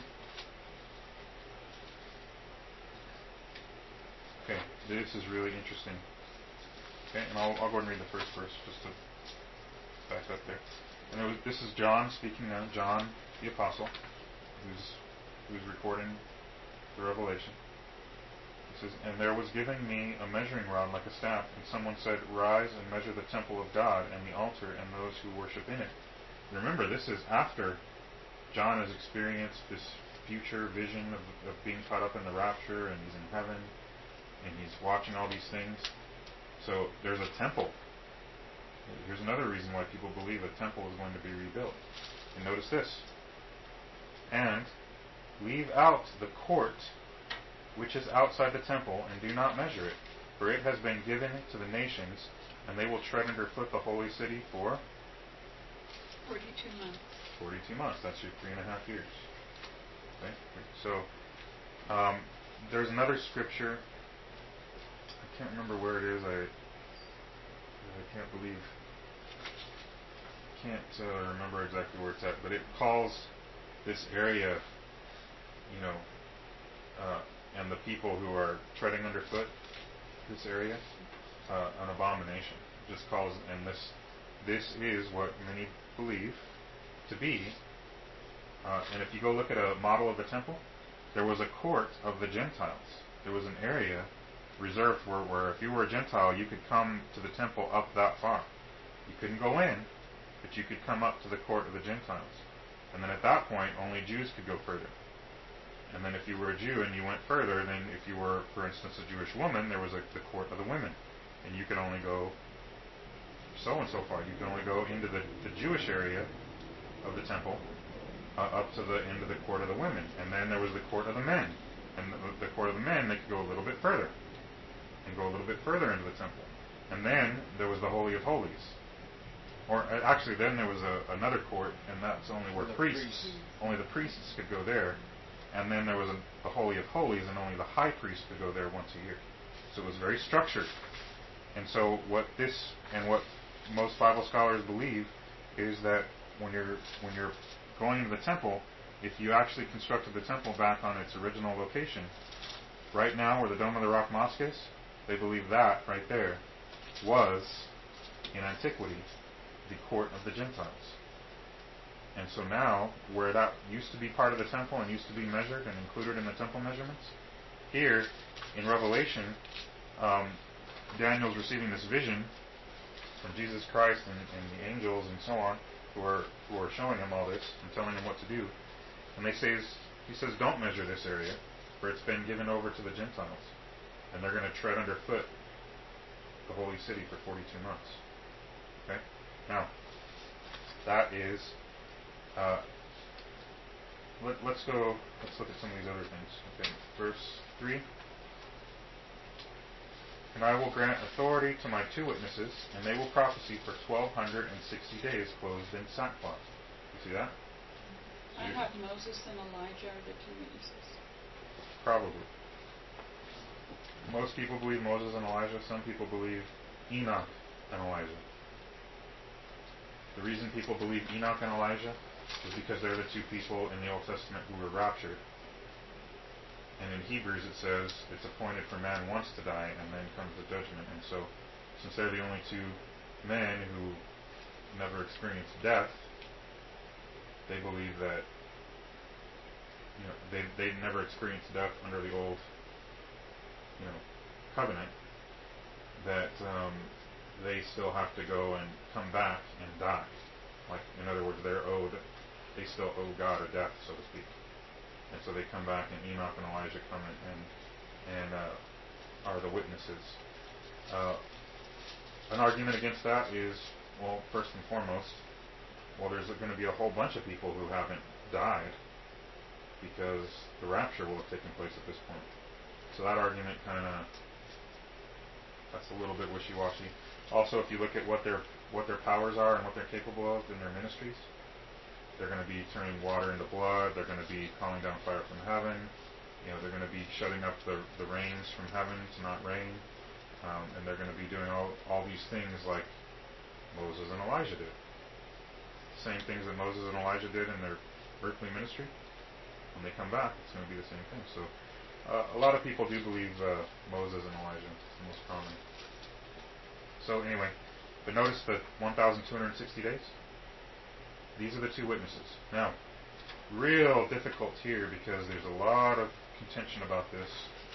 Okay, this is really interesting. Okay, and I'll go ahead and read the first verse just to back up there. And this is John speaking now, John the Apostle, who's recording the Revelation. It says, "And there was given me a measuring rod like a staff, and someone said, 'Rise and measure the temple of God, and the altar, and those who worship in it.'" Remember, this is after John has experienced this future vision of being caught up in the rapture, and he's in heaven, and he's watching all these things. So there's a temple. Here's another reason why people believe a temple is going to be rebuilt. And notice this. "And leave out the court which is outside the temple, and do not measure it, for it has been given to the nations, and they will tread underfoot the holy city for 42 months. 42 months. That's your 3.5 years. Okay? So there's another scripture. I can't remember where it is. I can't remember exactly where it's at, but it calls this area, and the people who are treading underfoot this area, an abomination. It just calls, and this is what many believe to be. And if you go look at a model of the temple, there was a court of the Gentiles. There was an area reserved where if you were a Gentile, you could come to the temple up that far. You couldn't go in, but you could come up to the court of the Gentiles. And then at that point, only Jews could go further. And then if you were a Jew and you went further, then if you were, for instance, a Jewish woman, there was the court of the women. And you could only go so and so far. You could only go into the Jewish area of the temple, up to the end of the court of the women. And then there was the court of the men. And the court of the men, they could go a little bit further. And go a little bit further into the temple. And then there was the Holy of Holies. Or actually, then there was another court, and that's only where only the priests could go there. And then there was the Holy of Holies, and only the high priest could go there once a year. So it was very structured. And so what most Bible scholars believe is that when you're going into the temple, if you actually constructed the temple back on its original location, right now where the Dome of the Rock Mosque is, they believe that right there was, in antiquity, the court of the Gentiles. And so now, where that used to be part of the temple and used to be measured and included in the temple measurements, here in Revelation, Daniel's receiving this vision from Jesus Christ and the angels and so on, who are showing him all this and telling him what to do. And he says, "Don't measure this area, for it's been given over to the Gentiles, and they're going to tread underfoot the holy city for 42 months." Okay? Now, that is, let's look at some of these other things. Okay, verse 3. And I will grant authority to my 2 witnesses, and they will prophesy for 1260 days clothed in sackcloth. You see that? I have Moses and Elijah are the 2 witnesses. Probably. Most people believe Moses and Elijah. Some people believe Enoch and Elijah. The reason people believe Enoch and Elijah is because they're the 2 people in the Old Testament who were raptured. And in Hebrews it says it's appointed for man once to die and then comes the judgment. And so, since they're the only 2 men who never experienced death, they believe that they never experienced death under the old covenant, that they still have to go and come back and die. Like, in other words, they still owe God a death, so to speak. And so they come back, and Enoch and Elijah come and are the witnesses. An argument against that is, well, first and foremost, there's going to be a whole bunch of people who haven't died because the rapture will have taken place at this point. So that argument that's a little bit wishy-washy. Also, if you look at what their powers are and what they're capable of in their ministries, they're going to be turning water into blood. They're going to be calling down fire from heaven. They're going to be shutting up the rains from heaven to not rain. And they're going to be doing all these things like Moses and Elijah did. Same things that Moses and Elijah did in their earthly ministry. When they come back, it's going to be the same thing. So a lot of people do believe Moses and Elijah. It's the most common. So anyway, but notice the 1,260 days. These are the 2 witnesses. Now, real difficult here because there's a lot of contention about this.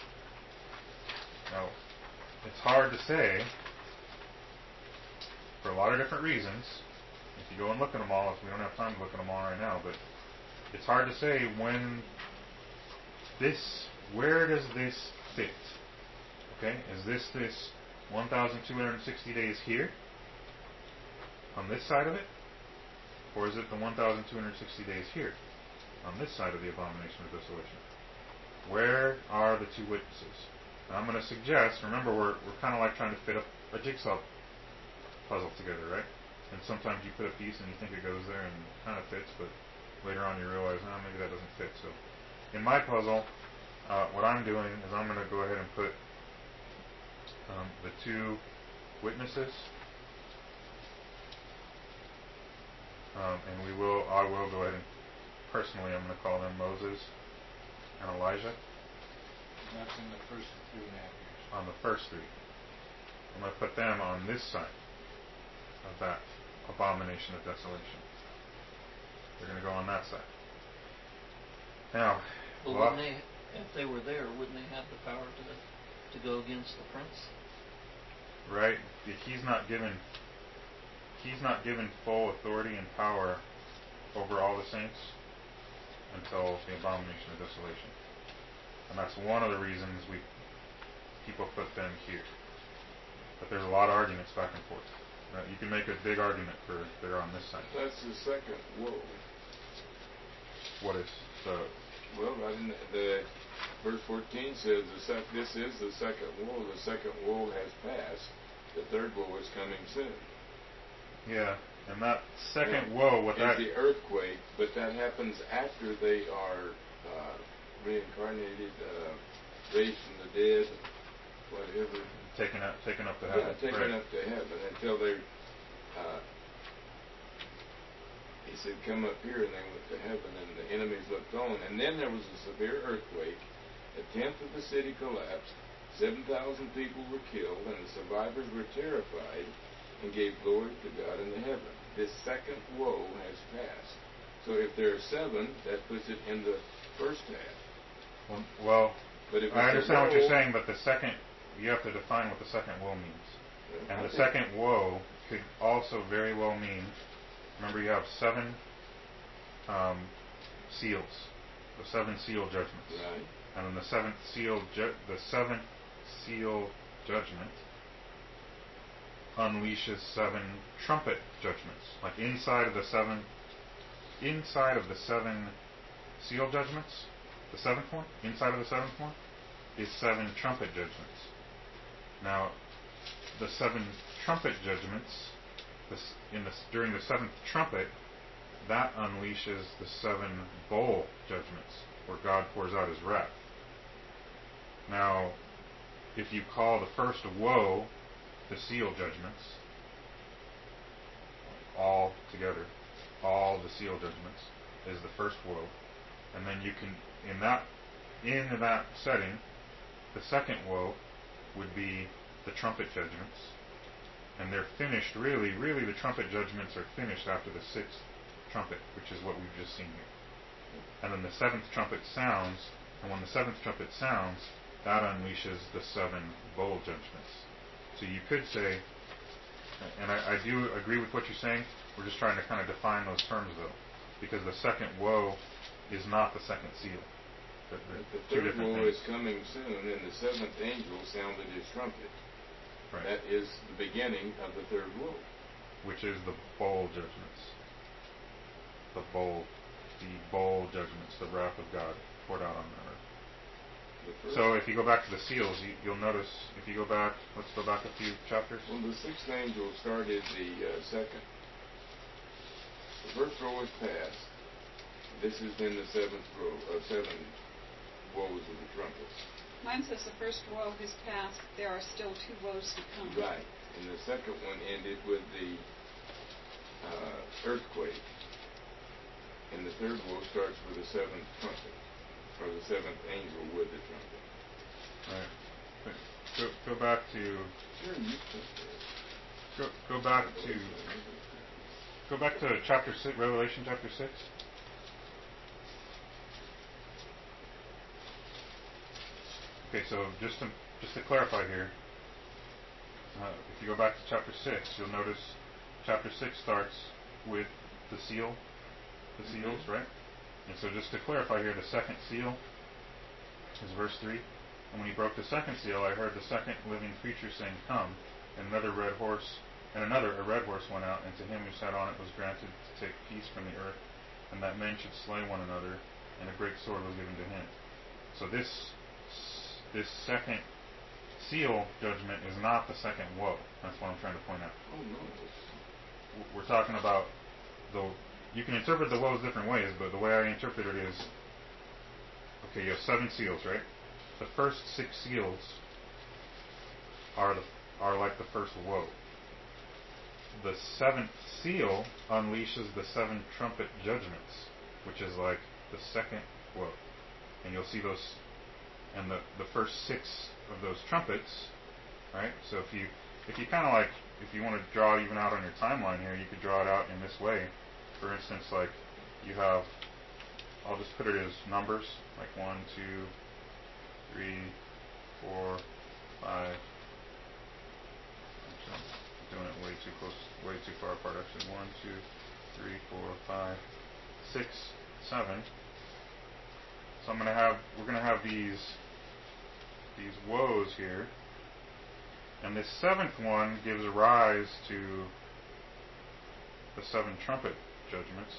Now, it's hard to say for a lot of different reasons. If you go and look at them all, if we don't have time to look at them all right now, but it's hard to say where does this fit? Okay, is this 1,260 days here on this side of it? Or is it the 1,260 days here on this side of the abomination of desolation? Where are the 2 witnesses? And I'm going to suggest, remember, we're kind of like trying to fit a jigsaw puzzle together, right? And sometimes you put a piece and you think it goes there and it kind of fits, but later on you realize, maybe that doesn't fit. So in my puzzle, what I'm doing is I'm going to go ahead and put the 2 witnesses, and I will go ahead and personally I'm going to call them Moses and Elijah. And that's in the first 3.5 years. On the first 3. I'm going to put them on this side of that abomination of desolation. They're going to go on that side. Now, wouldn't they, if they were there, wouldn't they have the power to go against the prince? Right? He's not given full authority and power over all the saints until the abomination of desolation. And that's one of the reasons people put them here. But there's a lot of arguments back and forth. You can make a big argument for they're on this side. That's the second woe. What is the... Well, right in the verse 14 says this is the second woe. The second woe has passed. The third woe is coming soon. Yeah, and that second woe, is the earthquake, but that happens after they are reincarnated, raised from the dead, whatever. Taken up to heaven. Yeah, taken up to heaven until they. He said, "Come up here," and they went to heaven, and the enemies looked on. And then there was a severe earthquake. 1/10 of the city collapsed. 7,000 people were killed, and the survivors were terrified and gave glory to God in the heaven. This second woe has passed. So if there are 7, that puts it in the first half. Well, but if I understand what you're saying, but the second, you have to define what the second woe means. And the second woe could also very well mean, remember you have 7 seals, the 7 seal judgments. Right. And then the seventh seal judgment unleashes 7 trumpet judgments. Like inside of the seven seal judgments, the 7th one, inside of the 7th one, is 7 trumpet judgments. Now, the 7 trumpet judgments, during the 7th trumpet, that unleashes the 7 bowl judgments, where God pours out His wrath. Now, if you call the first woe the seal judgments, all together, all the seal judgments is the first woe, and then you can, in that setting, the second woe would be the trumpet judgments, and they're finished. Really, the trumpet judgments are finished after the 6th trumpet, which is what we've just seen here. And then the 7th trumpet sounds, and when the 7th trumpet sounds, that unleashes the 7 bowl judgments. So you could say, and I do agree with what you're saying, we're just trying to kind of define those terms though, because the second woe is not the second seal. The third woe is coming soon, and the 7th angel sounded his trumpet. Right. That is the beginning of the third woe. Which is the bowl judgments. The bowl judgments, the wrath of God poured out on the earth. So if you go back to the seals, you'll notice, if you go back, let's go back a few chapters. Well, the 6th angel started the second. The first woe is past. This has been the 7th woe, 7 woes of the trumpets. Mine says the first woe has passed. There are still 2 woes to come. Right. And the second one ended with the earthquake. And the third woe starts with the 7th trumpet, or the 7th angel with the trumpet. Right. Go back to. Sure, you put this. Go back to chapter 6, Revelation chapter 6. Okay, so just to clarify here, if you go back to chapter 6, you'll notice chapter 6 starts with the seals, right? And so just to clarify here, the second seal is verse 3. And when he broke the second seal, I heard the second living creature saying, "Come." And a red horse went out, and to him who sat on it was granted to take peace from the earth, and that men should slay one another, and a great sword was given to him. So this second seal judgment is not the second woe. That's what I'm trying to point out. Oh, no. We're talking about you can interpret the woes different ways, but the way I interpret it is, okay, you have 7 seals, right? The first 6 seals are like the first woe. The 7th seal unleashes the 7 trumpet judgments, which is like the second woe. And you'll see those, and the first 6 of those trumpets, right? So if you kind of like, if you want to draw even out on your timeline here, you could draw it out in this way. For instance, like you have, I'll just put it as numbers, like 1, 2, 3, 4, 5. Actually, I'm doing it way too close, way too far apart. Actually, 1, 2, 3, 4, 5, 6, 7. So we're gonna have these woes here, and this 7th one gives rise to the 7 trumpet judgments.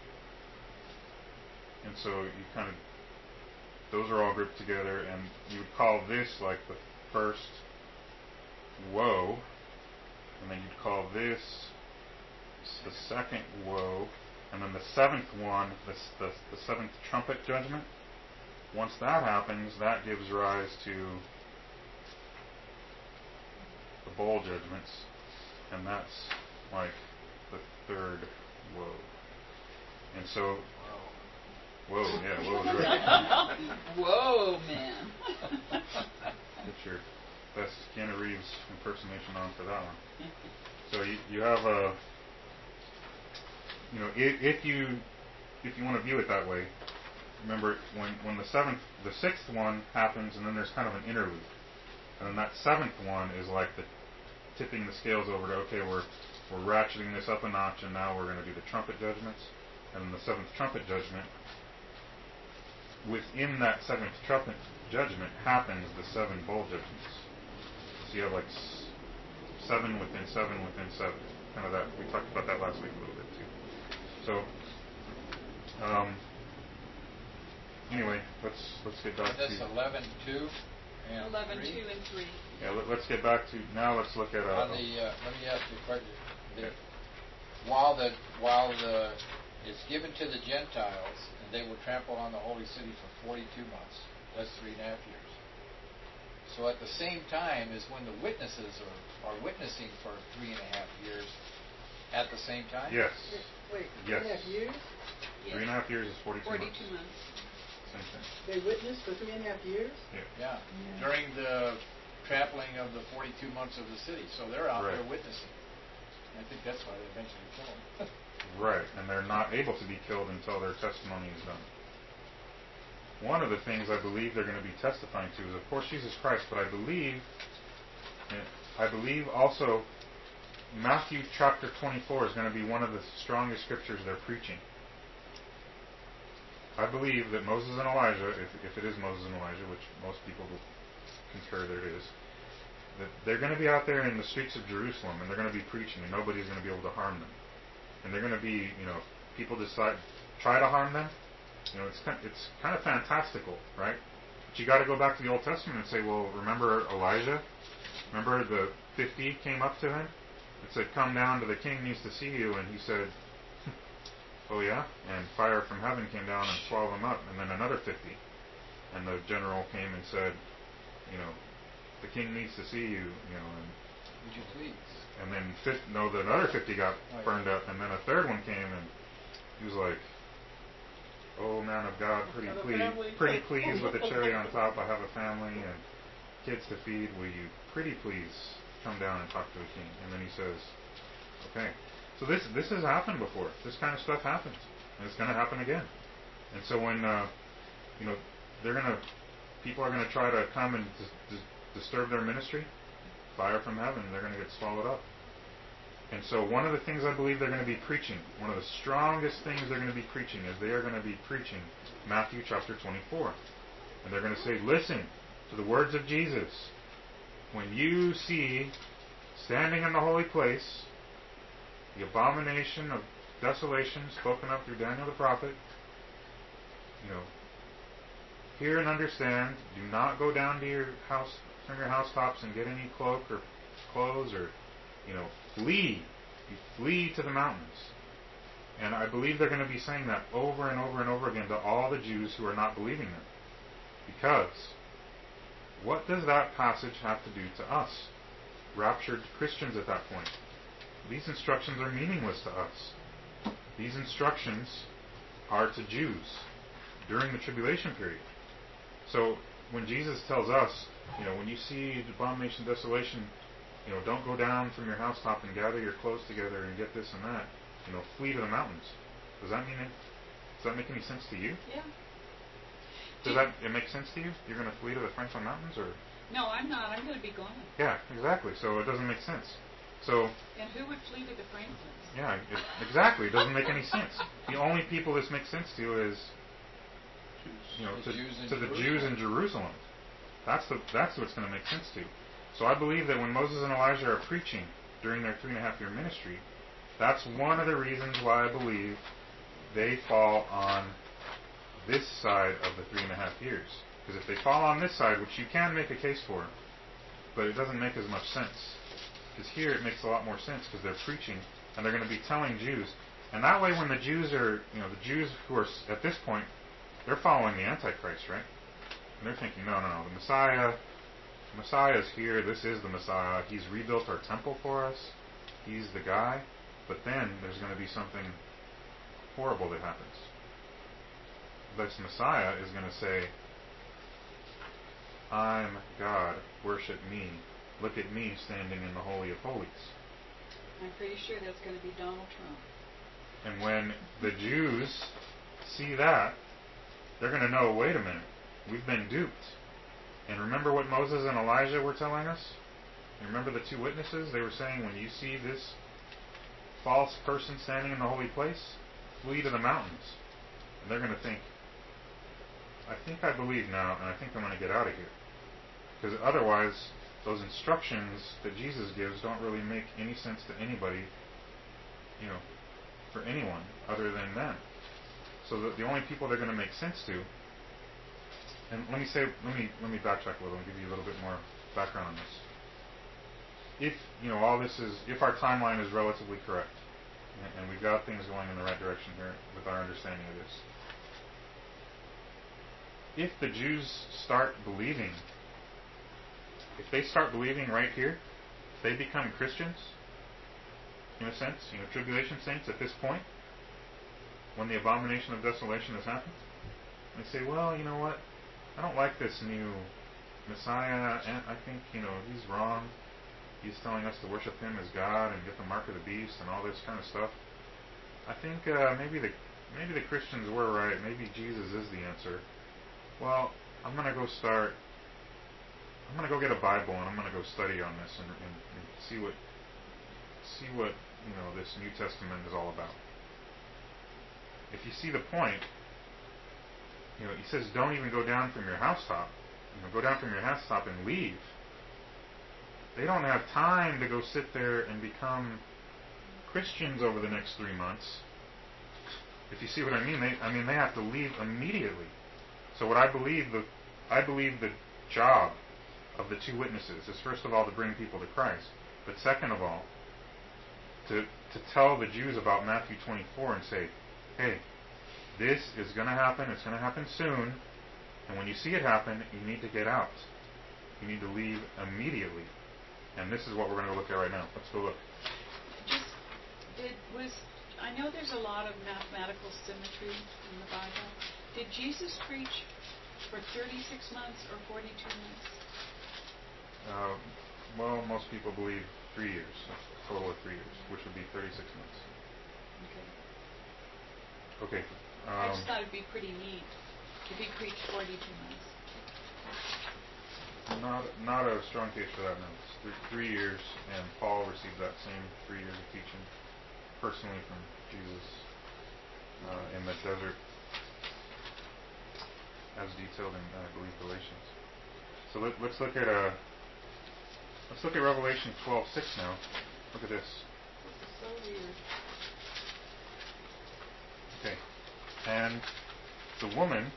And so you kind of, those are all grouped together, and you would call this like the first woe, and then you'd call this the second woe, and then the 7th one, the 7th trumpet judgment. Once that happens, that gives rise to the bowl judgments, and that's like the 3rd woe. And so, whoa, is right. Whoa, man. Get your best Keanu Reeves impersonation on for that one. So you have a, if you want to view it that way, remember when the 6th one happens, and then there's kind of an interlude, and then that 7th one is like the tipping the scales over to, okay, we're ratcheting this up a notch, and now we're going to do the trumpet judgments, and then the 7th trumpet judgment. Within that 7th trumpet judgment happens the 7 bowl judgments. So you have like 7 within 7 within 7. Kind of that. We talked about that last week a little bit too. So, anyway, let's get back That's to 11:2 and 11, 3. 2, and 3. yeah. Let's get back to now. Let's look at On the, let me ask you a question. Okay. While it's given to the Gentiles, and they will trample on the holy city for 42 months. That's 3.5 years. So at the same time is when the witnesses are witnessing for 3.5 years. At the same time. yes. Wait, Yes. 3.5 years? Yes. 3.5 years is 42 42 months. months. Same thing. They witnessed for 3.5 years? Yeah. During the trampling of the 42 months of the city, so they're out there Right. witnessing. I think that's why they eventually kill them. Right, and they're not able to be killed until their testimony is done. One of the things I believe they're going to be testifying to is, of course, Jesus Christ, but I believe also Matthew chapter 24 is going to be one of the strongest scriptures they're preaching. I believe that Moses and Elijah, if it is Moses and Elijah, which most people will concur that it is, that they're going to be out there in the streets of Jerusalem, and they're going to be preaching, and nobody's going to be able to harm them. And they're going to be, people try to harm them. It's kind of fantastical, right? But you got to go back to the Old Testament and say, well, remember Elijah? Remember the 50 came up to him? It said, come down to the king needs to see you. And he said, oh yeah? And fire from heaven came down and swallowed them up. And then another 50. And the general came and said, the king needs to see you, and Would you please? and then the other 50 got burned up, and then a third one came, and he was like, "Oh man of God, pretty pleased with the cherry on top. I have a family and kids to feed. Will you pretty please come down and talk to the king?" And then he says, "Okay." So this has happened before. This kind of stuff happens, and it's going to happen again. And so when people are going to try to come and disturb their ministry, fire from heaven, they're going to get swallowed up. And so one of the things I believe they're going to be preaching, one of the strongest things they're going to be preaching, is they are going to be preaching Matthew chapter 24. And they're going to say, listen to the words of Jesus. When you see standing in the holy place the abomination of desolation spoken of through Daniel the prophet, hear and understand. Do not go down to your house, from your housetops, and get any cloak or clothes, or flee. You flee to the mountains. And I believe they're going to be saying that over and over and over again to all the Jews who are not believing them. Because what does that passage have to do to us, raptured Christians at that point? These instructions are meaningless to us. These instructions are to Jews during the tribulation period. So when Jesus tells us, when you see the abomination of desolation, don't go down from your housetop and gather your clothes together and get this and that. Flee to the mountains. Does that make any sense to you? Yeah. It make sense to you? You're going to flee to the Franklin Mountains, or? No, I'm not. I'm going to be gone. Yeah, exactly. So it doesn't make sense. So. And who would flee to the Franklins? Yeah, exactly. It doesn't make any sense. The only people this makes sense to is, to the Jews in Jerusalem. That's what's going to make sense to. So I believe that when Moses and Elijah are preaching during their 3.5-year ministry, that's one of the reasons why I believe they fall on this side of the 3.5 years. Because if they fall on this side, which you can make a case for, but it doesn't make as much sense. Because here it makes a lot more sense, because they're preaching, and they're going to be telling Jews. And that way when the Jews are, the Jews who are at this point, they're following the Antichrist, right? And they're thinking, no, the Messiah is here. This is the Messiah. He's rebuilt our temple for us. He's the guy. But then there's going to be something horrible that happens. This Messiah is going to say, I'm God. Worship me. Look at me standing in the Holy of Holies. I'm pretty sure that's going to be Donald Trump. And when the Jews see that, they're going to know, wait a minute, we've been duped. And remember what Moses and Elijah were telling us? You remember the two witnesses? They were saying, when you see this false person standing in the holy place, flee to the mountains. And they're going to think, I think I believe now, and I think I'm going to get out of here. Because otherwise, those instructions that Jesus gives don't really make any sense to anybody, for anyone other than them. So the only people they're going to make sense to, and let me backtrack a little and give you a little bit more background on this. If our timeline is relatively correct, and we've got things going in the right direction here with our understanding of this, if the Jews start believing, if they start believing right here, if they become Christians, in a sense, tribulation saints at this point, when the abomination of desolation has happened, they say, well, you know what, I don't like this new Messiah, and I think, he's wrong. He's telling us to worship him as God and get the mark of the beast and all this kind of stuff. I think maybe the Christians were right. Maybe Jesus is the answer. Well, I'm going to go get a Bible and I'm going to go study on this and see what this New Testament is all about. If you see the point, he says don't even go down from your housetop. Go down from your housetop and leave. They don't have time to go sit there and become Christians over the next 3 months. If you see what I mean, they have to leave immediately. So what I believe the job of the two witnesses is, first of all, to bring people to Christ, but second of all, to tell the Jews about Matthew 24 and say, hey, this is going to happen. It's going to happen soon. And when you see it happen, you need to get out. You need to leave immediately. And this is what we're going to look at right now. Let's go look. I know there's a lot of mathematical symmetry in the Bible. Did Jesus preach for 36 months or 42 months? Well, most people believe 3 years, a total of 3 years, which would be 36 months. Okay. I just thought it'd be pretty neat if he preached 42 months. Not a strong case for that, no. It's 3 years, and Paul received that same 3 years of teaching personally from Jesus in the desert, as detailed in, I believe, Galatians. So let's look at Revelation 12:6 now. Look at this. This is so weird. Okay, and the woman,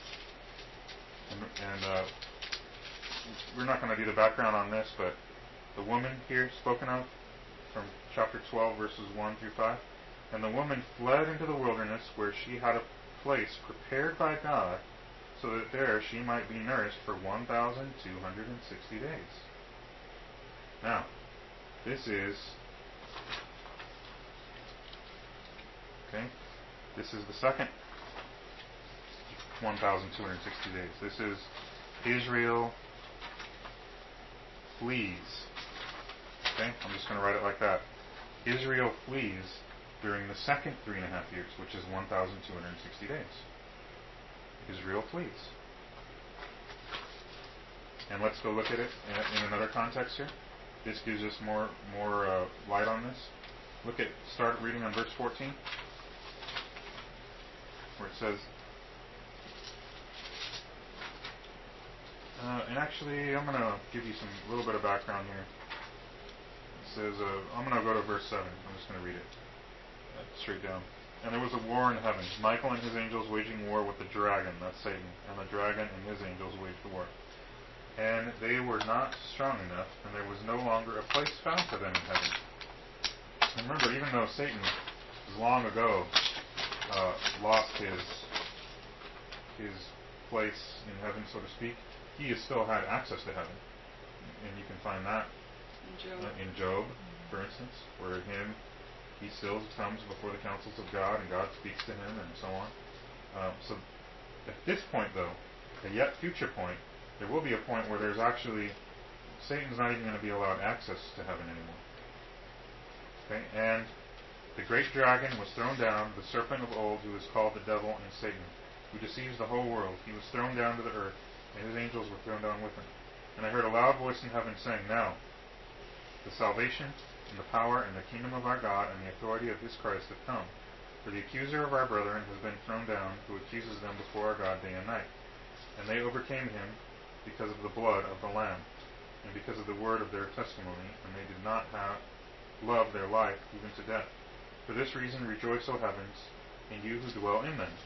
and we're not going to do the background on this, but the woman here spoken of from chapter 12, verses 1 through 5, and the woman fled into the wilderness where she had a place prepared by God so that there she might be nourished for 1,260 days. Now, this is the second 1,260 days. This is Israel flees. Okay, I'm just going to write it like that. Israel flees during the second 3.5 years, which is 1,260 days. Israel flees. And let's go look at it in another context here. This gives us more light on this. Start reading on verse 14, where it says, and actually, I'm going to give you a little bit of background here. It says, I'm going to go to verse 7. I'm just going to read it straight down. And there was a war in heaven, Michael and his angels waging war with the dragon, that's Satan, and the dragon and his angels waged war. And they were not strong enough, and there was no longer a place found for them in heaven. And remember, even though Satan long ago lost his place in heaven, so to speak, he has still had access to heaven. And you can find that in Job, for instance, where he still comes before the councils of God, and God speaks to him, and so on. So at this point, though, a yet future point, there will be a point where there's actually, Satan's not even going to be allowed access to heaven anymore. Okay, and the great dragon was thrown down, the serpent of old, who is called the devil and Satan, who deceives the whole world. He was thrown down to the earth, and his angels were thrown down with him. And I heard a loud voice in heaven saying, Now, the salvation and the power and the kingdom of our God and the authority of his Christ have come. For the accuser of our brethren has been thrown down, who accuses them before our God day and night. And they overcame him because of the blood of the Lamb, and because of the word of their testimony, and they did not love their life even to death. For this reason rejoice, O heavens, and you who dwell in them.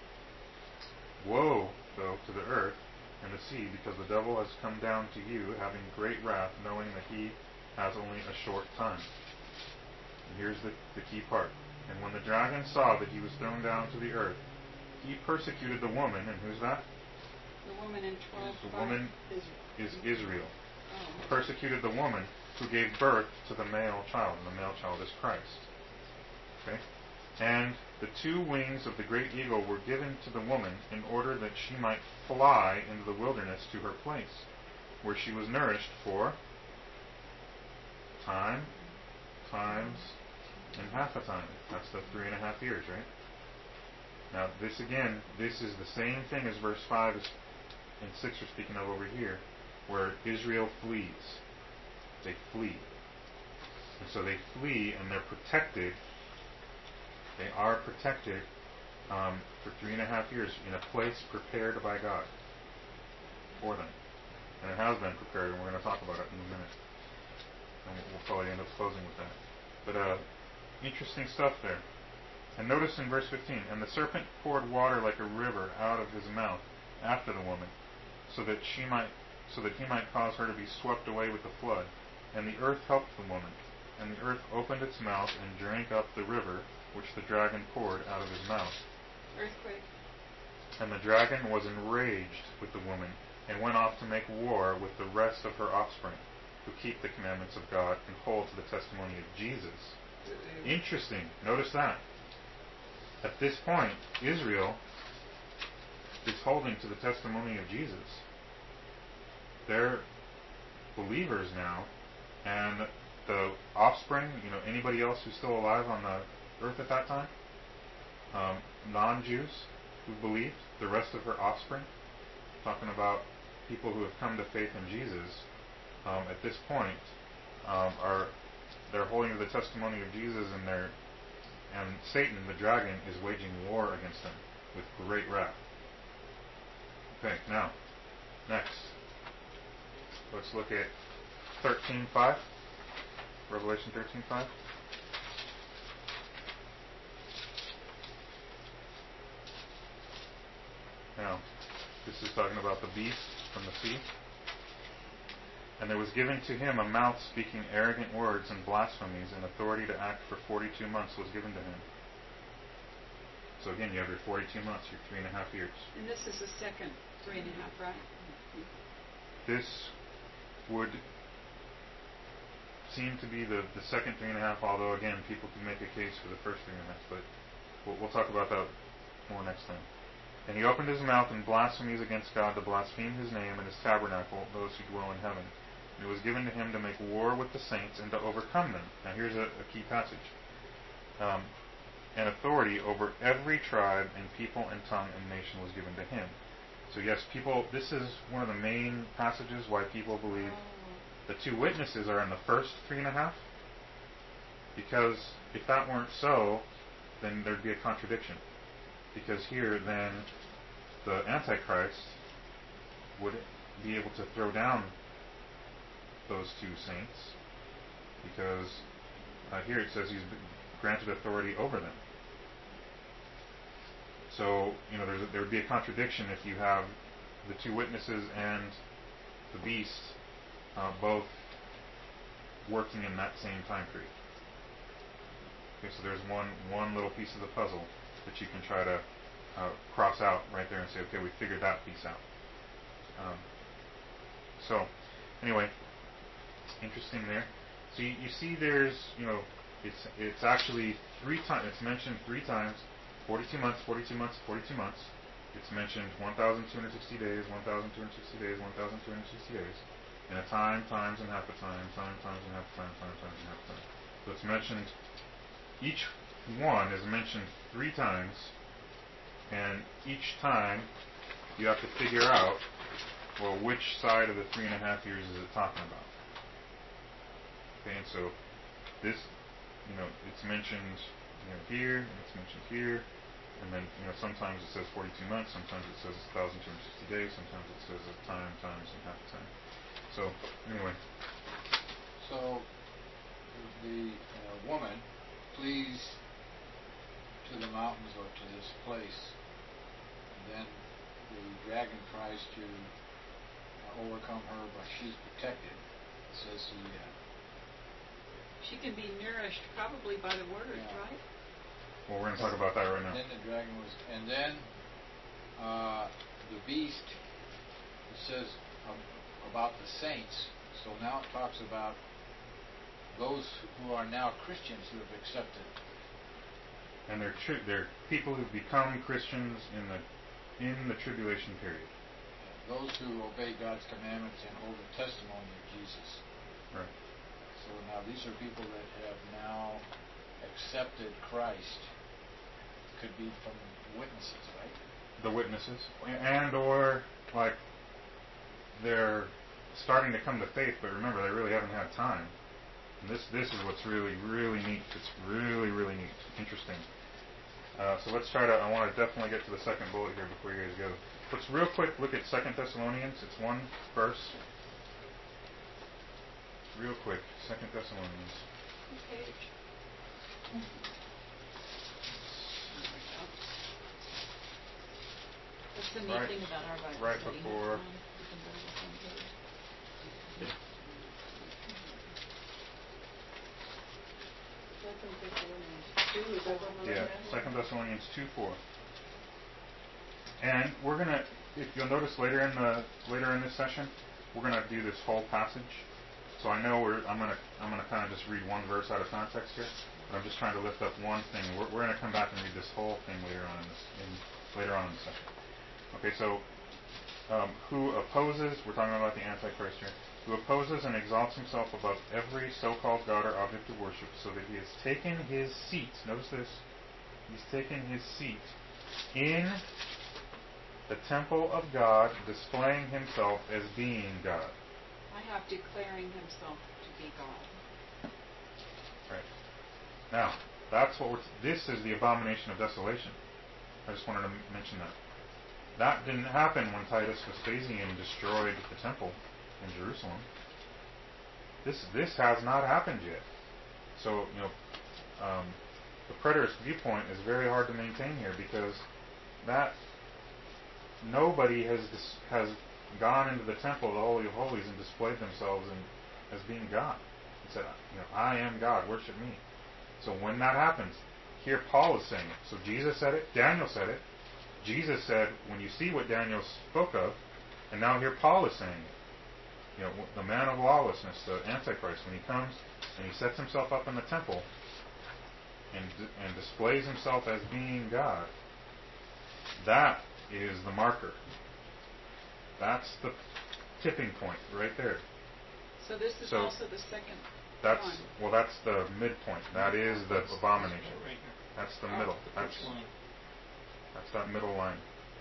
Woe, though, to the earth and the sea, because the devil has come down to you, having great wrath, knowing that he has only a short time. And here's the key part. And when the dragon saw that he was thrown down to the earth, he persecuted the woman, and who's that? The woman in 12. The woman is Israel. Oh. Persecuted the woman who gave birth to the male child, and the male child is Christ. Okay? And the two wings of the great eagle were given to the woman in order that she might fly into the wilderness to her place, where she was nourished for times, and half a time. That's the 3.5 years, right? Now, this is the same thing as verse 5 and 6 are speaking of over here, where Israel flees. They flee. And so they flee, and they're protected. They are protected for 3.5 years in a place prepared by God for them. And it has been prepared, and we're going to talk about it in a minute. And we'll probably end up closing with that. But interesting stuff there. And notice in verse 15, and the serpent poured water like a river out of his mouth after the woman, so that he might cause her to be swept away with the flood. And the earth helped the woman, and the earth opened its mouth and drank up the river which the dragon poured out of his mouth. Earthquake. And the dragon was enraged with the woman, and went off to make war with the rest of her offspring, who keep the commandments of God and hold to the testimony of Jesus. Interesting. Notice that. At this point, Israel is holding to the testimony of Jesus. They're believers now, and the offspring, anybody else who's still alive on the earth at that time, non-Jews who believed, the rest of her offspring, talking about people who have come to faith in Jesus, at this point, they're holding to the testimony of Jesus, and Satan, the dragon, is waging war against them with great wrath. Okay, now, next, let's look at 13:5, Revelation 13:5. Now, this is talking about the beast from the sea. And there was given to him a mouth speaking arrogant words and blasphemies, and authority to act for 42 months was given to him. So again, you have your 42 months, your 3.5 years. And this is the second 3.5, right? This would seem to be the second 3.5, although again, people can make a case for the first 3.5, but we'll talk about that more next time. And he opened his mouth in blasphemies against God, to blaspheme his name and his tabernacle, those who dwell in heaven. And it was given to him to make war with the saints and to overcome them. Now here's a key passage. And authority over every tribe and people and tongue and nation was given to him. So yes, this is one of the main passages why people believe the two witnesses are in the first 3.5. Because if that weren't so, then there'd be a contradiction. Because here, then, the Antichrist would be able to throw down those two saints, because here it says he's granted authority over them. So, there would be a contradiction if you have the two witnesses and the beast both working in that same time period. Okay, so there's one little piece of the puzzle that you can try to cross out right there and say, okay, we figured that piece out. So, anyway, interesting there. So you see there's, it's actually 3 times, it's mentioned 3 times, 42 months, 42 months, 42 months. It's mentioned 1,260 days, 1,260 days, 1,260 days. And a time, times, and half a time, time, times, and half a time, time, times, and half a time. So it's mentioned, each one is mentioned 3 times, and each time you have to figure out, well, which side of the 3.5 years is it talking about? Okay, and so this, it's mentioned here, and it's mentioned here, and then sometimes it says 42 months, sometimes it says 1,260 days, sometimes it says a time, times, and half a time. So So, anyway. So the woman flees to the mountains or to this place, and then the dragon tries to overcome her, but she's protected. It says She can be nourished probably by the word, Yeah. right? Well, we're going to talk about that right now. then the dragon was, and then the beast. It says about the saints. So now it talks about those who are now Christians who have accepted. And they're people who become Christians in the tribulation period. Those who obey God's commandments and hold the testimony of Jesus. Right. So now these are people that have now accepted Christ. Could be from witnesses, right? The witnesses, and or like they're starting to come to faith, but remember they really haven't had time. And this is what's really neat. It's really neat, interesting. So let's try to. I want to definitely get to the second bullet here before you guys go. Let's real quick look at 2 Thessalonians. It's one verse. Real quick, 2 Thessalonians. Okay. That's the neat Right- thing about our Bible right study. before- We can go to the same page. Yeah, 2 Thessalonians 2:4. And we're gonna, if you'll notice later in this session, we're gonna do this whole passage. So I know I'm gonna kind of just read one verse out of context here, but I'm just trying to lift up one thing. We're gonna come back and read this whole thing later on in the session. Okay, so who opposes? We're talking about the Antichrist here. Who opposes and exalts himself above every so-called God or object of worship, so that he has taken his seat. Notice this. He's taken his seat in the temple of God, displaying himself as being God. I have declaring himself to be God. Right. Now, that's what this is the abomination of desolation. I just wanted to mention that. That didn't happen when Titus Vespasian destroyed the temple in Jerusalem. This has not happened yet. So, the preterist viewpoint is very hard to maintain here, because that nobody has gone into the temple, the Holy of Holies, and displayed themselves as being God. He said, I am God, worship me. So when that happens, here Paul is saying it. So Jesus said it, Daniel said it. Jesus said, when you see what Daniel spoke of, and now here Paul is saying it. The man of lawlessness, the Antichrist, when he comes and he sets himself up in the temple and displays himself as being God, that is the marker. That's the tipping point right there. So this is also the second one. Well, that's the midpoint. That is the abomination. Right here. That's the middle. The first line. That's that middle line.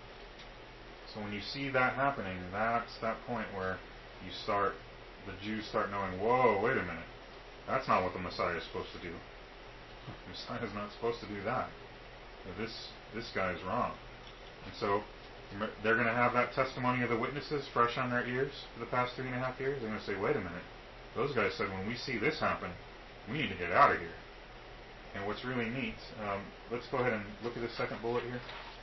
So when you see that happening, that's that point where the Jews start knowing, whoa, wait a minute. That's not what the Messiah is supposed to do. The Messiah is not supposed to do that. This guy is wrong. And so they're going to have that testimony of the witnesses fresh on their ears for the past 3.5 years. They're going to say, wait a minute. Those guys said when we see this happen, we need to get out of here. And what's really neat, let's go ahead and look at the second bullet here.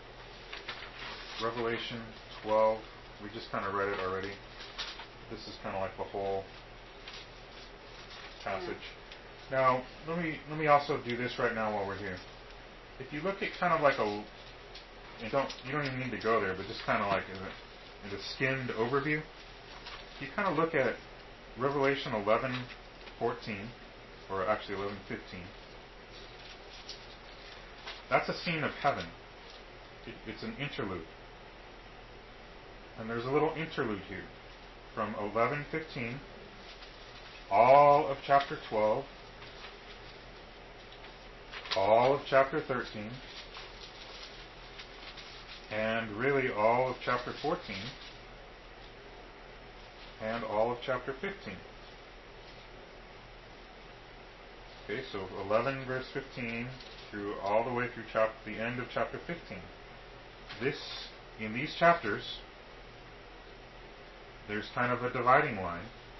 Revelation 12. We just kind of read it already. This is kind of like the whole passage. Now, let me also do this right now while we're here. If you look at kind of like you don't even need to go there, but just kind of like in a skimmed overview, you kind of look at Revelation 11:14, or actually 11:15. That's a scene of heaven. It's an interlude. And there's a little interlude here from 11:15, all of chapter 12, all of chapter 13, and really all of chapter 14, and all of chapter 15. Okay, so 11 verse 15 through all the way through the end of chapter 15. In these chapters, there's kind of a dividing line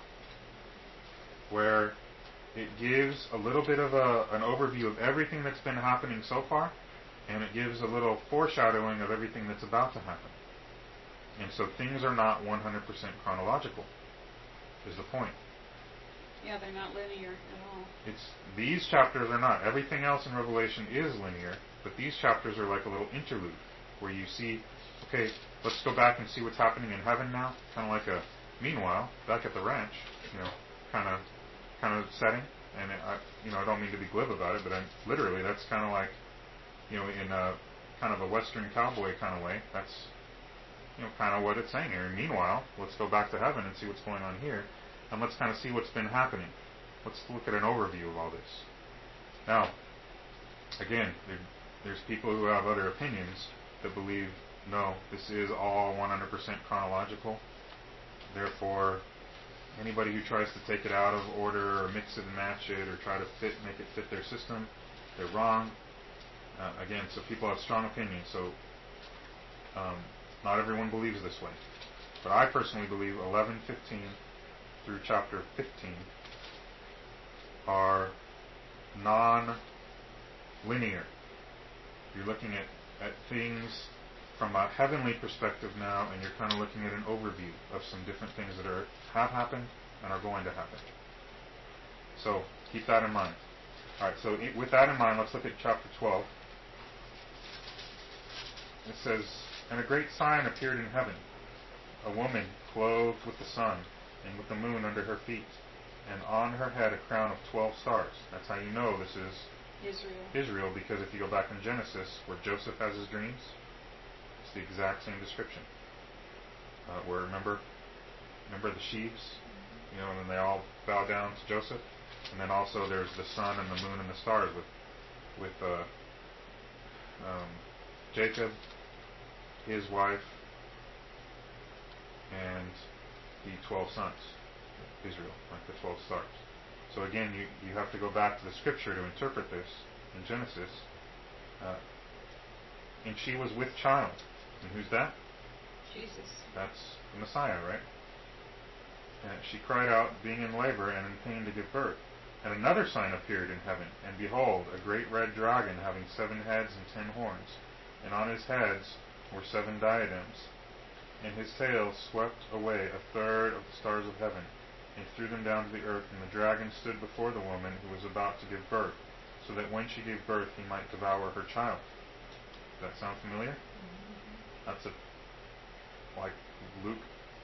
where it gives a little bit of an overview of everything that's been happening so far, and it gives a little foreshadowing of everything that's about to happen. And so things are not 100% chronological, is the point. Yeah, they're not linear at all. These chapters are not. Everything else in Revelation is linear, but these chapters are like a little interlude where you see, okay, let's go back and see what's happening in heaven now. Kind of like a meanwhile back at the ranch, kind of setting. And I don't mean to be glib about it, but literally that's kind of like, in a kind of a Western cowboy kind of way. That's kind of what it's saying here. Meanwhile, let's go back to heaven and see what's going on here, and let's kind of see what's been happening. Let's look at an overview of all this. Now, again, there's people who have other opinions that believe, no, this is all 100% chronological. Therefore, anybody who tries to take it out of order or mix it and match it or try to make it fit their system, they're wrong. Again, so people have strong opinions. So not everyone believes this way. But I personally believe 11:15 through chapter 15 are non-linear. You're looking at things from a heavenly perspective now, and you're kind of looking at an overview of some different things that have happened and are going to happen. So keep that in mind. All right, so with that in mind, let's look at chapter 12. It says, "And a great sign appeared in heaven, a woman clothed with the sun and with the moon under her feet, and on her head a crown of 12 stars." That's how you know this is Israel, because if you go back in Genesis, where Joseph has his dreams, it's the exact same description. Where remember the sheaves, and then they all bow down to Joseph, and then also there's the sun and the moon and the stars with Jacob, his wife, and the 12 sons of Israel, like the 12 stars. So again, you have to go back to the scripture to interpret this in Genesis. And she was with child. And who's that? Jesus. That's the Messiah, right? And she cried out, being in labor and in pain to give birth. And another sign appeared in heaven, and behold, a great red dragon having 7 heads and 10 horns, and on his heads were 7 diadems. And his tail swept away 1/3 of the stars of heaven, and threw them down to the earth. And the dragon stood before the woman who was about to give birth, so that when she gave birth he might devour her child. Does that sound familiar? Mm-hmm. That's like Luke,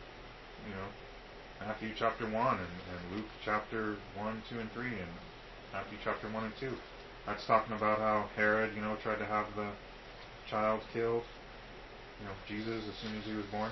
Matthew chapter 1 and Luke chapter 1, 2, and 3, and Matthew chapter 1 and 2. That's talking about how Herod, tried to have the child killed, Jesus, as soon as he was born.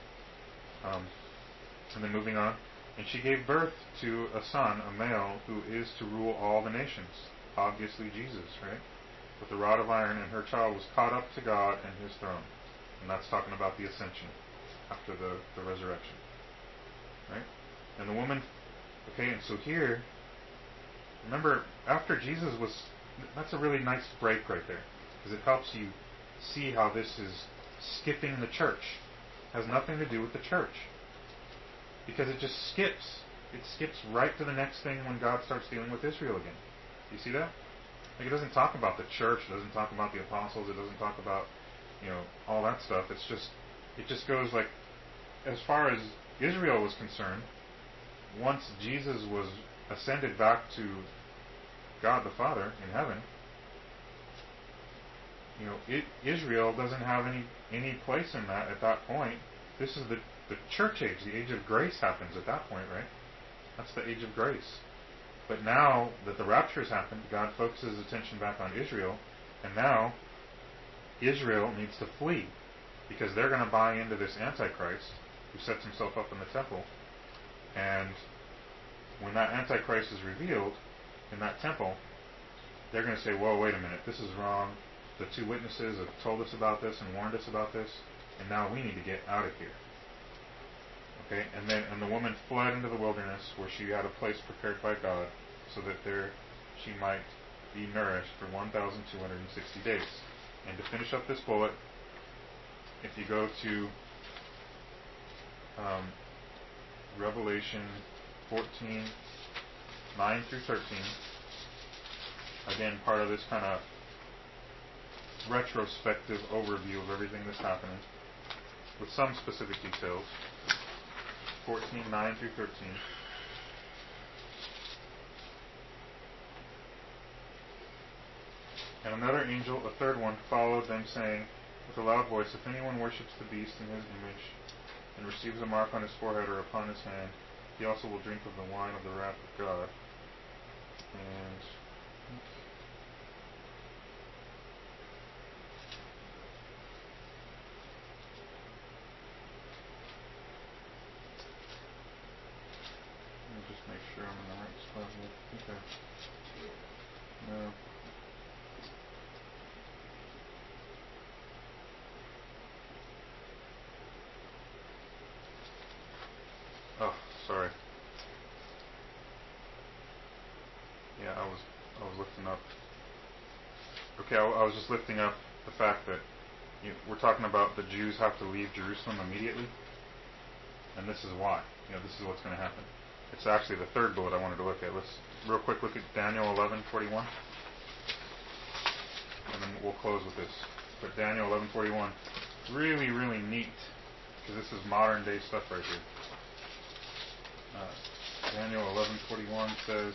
And then moving on. And she gave birth to a son, a male, who is to rule all the nations. Obviously Jesus, right? With a rod of iron, and her child was caught up to God and his throne. And that's talking about the ascension after the resurrection. Right? And the woman, okay, and so here, remember, after Jesus was, that's a really nice break right there, because it helps you see how this is skipping the church. It has nothing to do with the church. Because it just skips. It skips right to the next thing when God starts dealing with Israel again. Do you see that? Like, it doesn't talk about the church, it doesn't talk about the apostles, it doesn't talk about, all that stuff. It just goes like, as far as Israel was concerned, once Jesus was ascended back to God the Father in heaven, Israel doesn't have any place in that at that point. This is the church age. The age of grace happens at that point, right? That's the age of grace. But now that the rapture has happened, God focuses his attention back on Israel, and now Israel needs to flee, because they're going to buy into this Antichrist who sets himself up in the temple. And when that Antichrist is revealed in that temple, they're going to say, whoa, wait a minute, this is wrong. The 2 witnesses have told us about this and warned us about this, and now we need to get out of here. Okay, and the woman fled into the wilderness, where she had a place prepared by God, so that there she might be nourished for 1,260 days. And to finish up this bullet, if you go to Revelation 14, 9 through 13. Again, part of this kind of retrospective overview of everything that's happening, with some specific details. 14, 9 through 13. And another angel, a third one, followed them, saying with a loud voice, if anyone worships the beast in his image, and receives a mark on his forehead or upon his hand, he also will drink of the wine of the wrath of God. And let me just make sure I'm in the right spot here. Okay. No. Oh, sorry. Yeah, I was lifting up. Okay, I was just lifting up the fact that we're talking about the Jews have to leave Jerusalem immediately, and this is why. This is what's going to happen. It's actually the third bullet I wanted to look at. Let's real quick look at Daniel 11:41, and then we'll close with this. But Daniel 11:41, really, really neat, because this is modern day stuff right here. Daniel 11:41 says,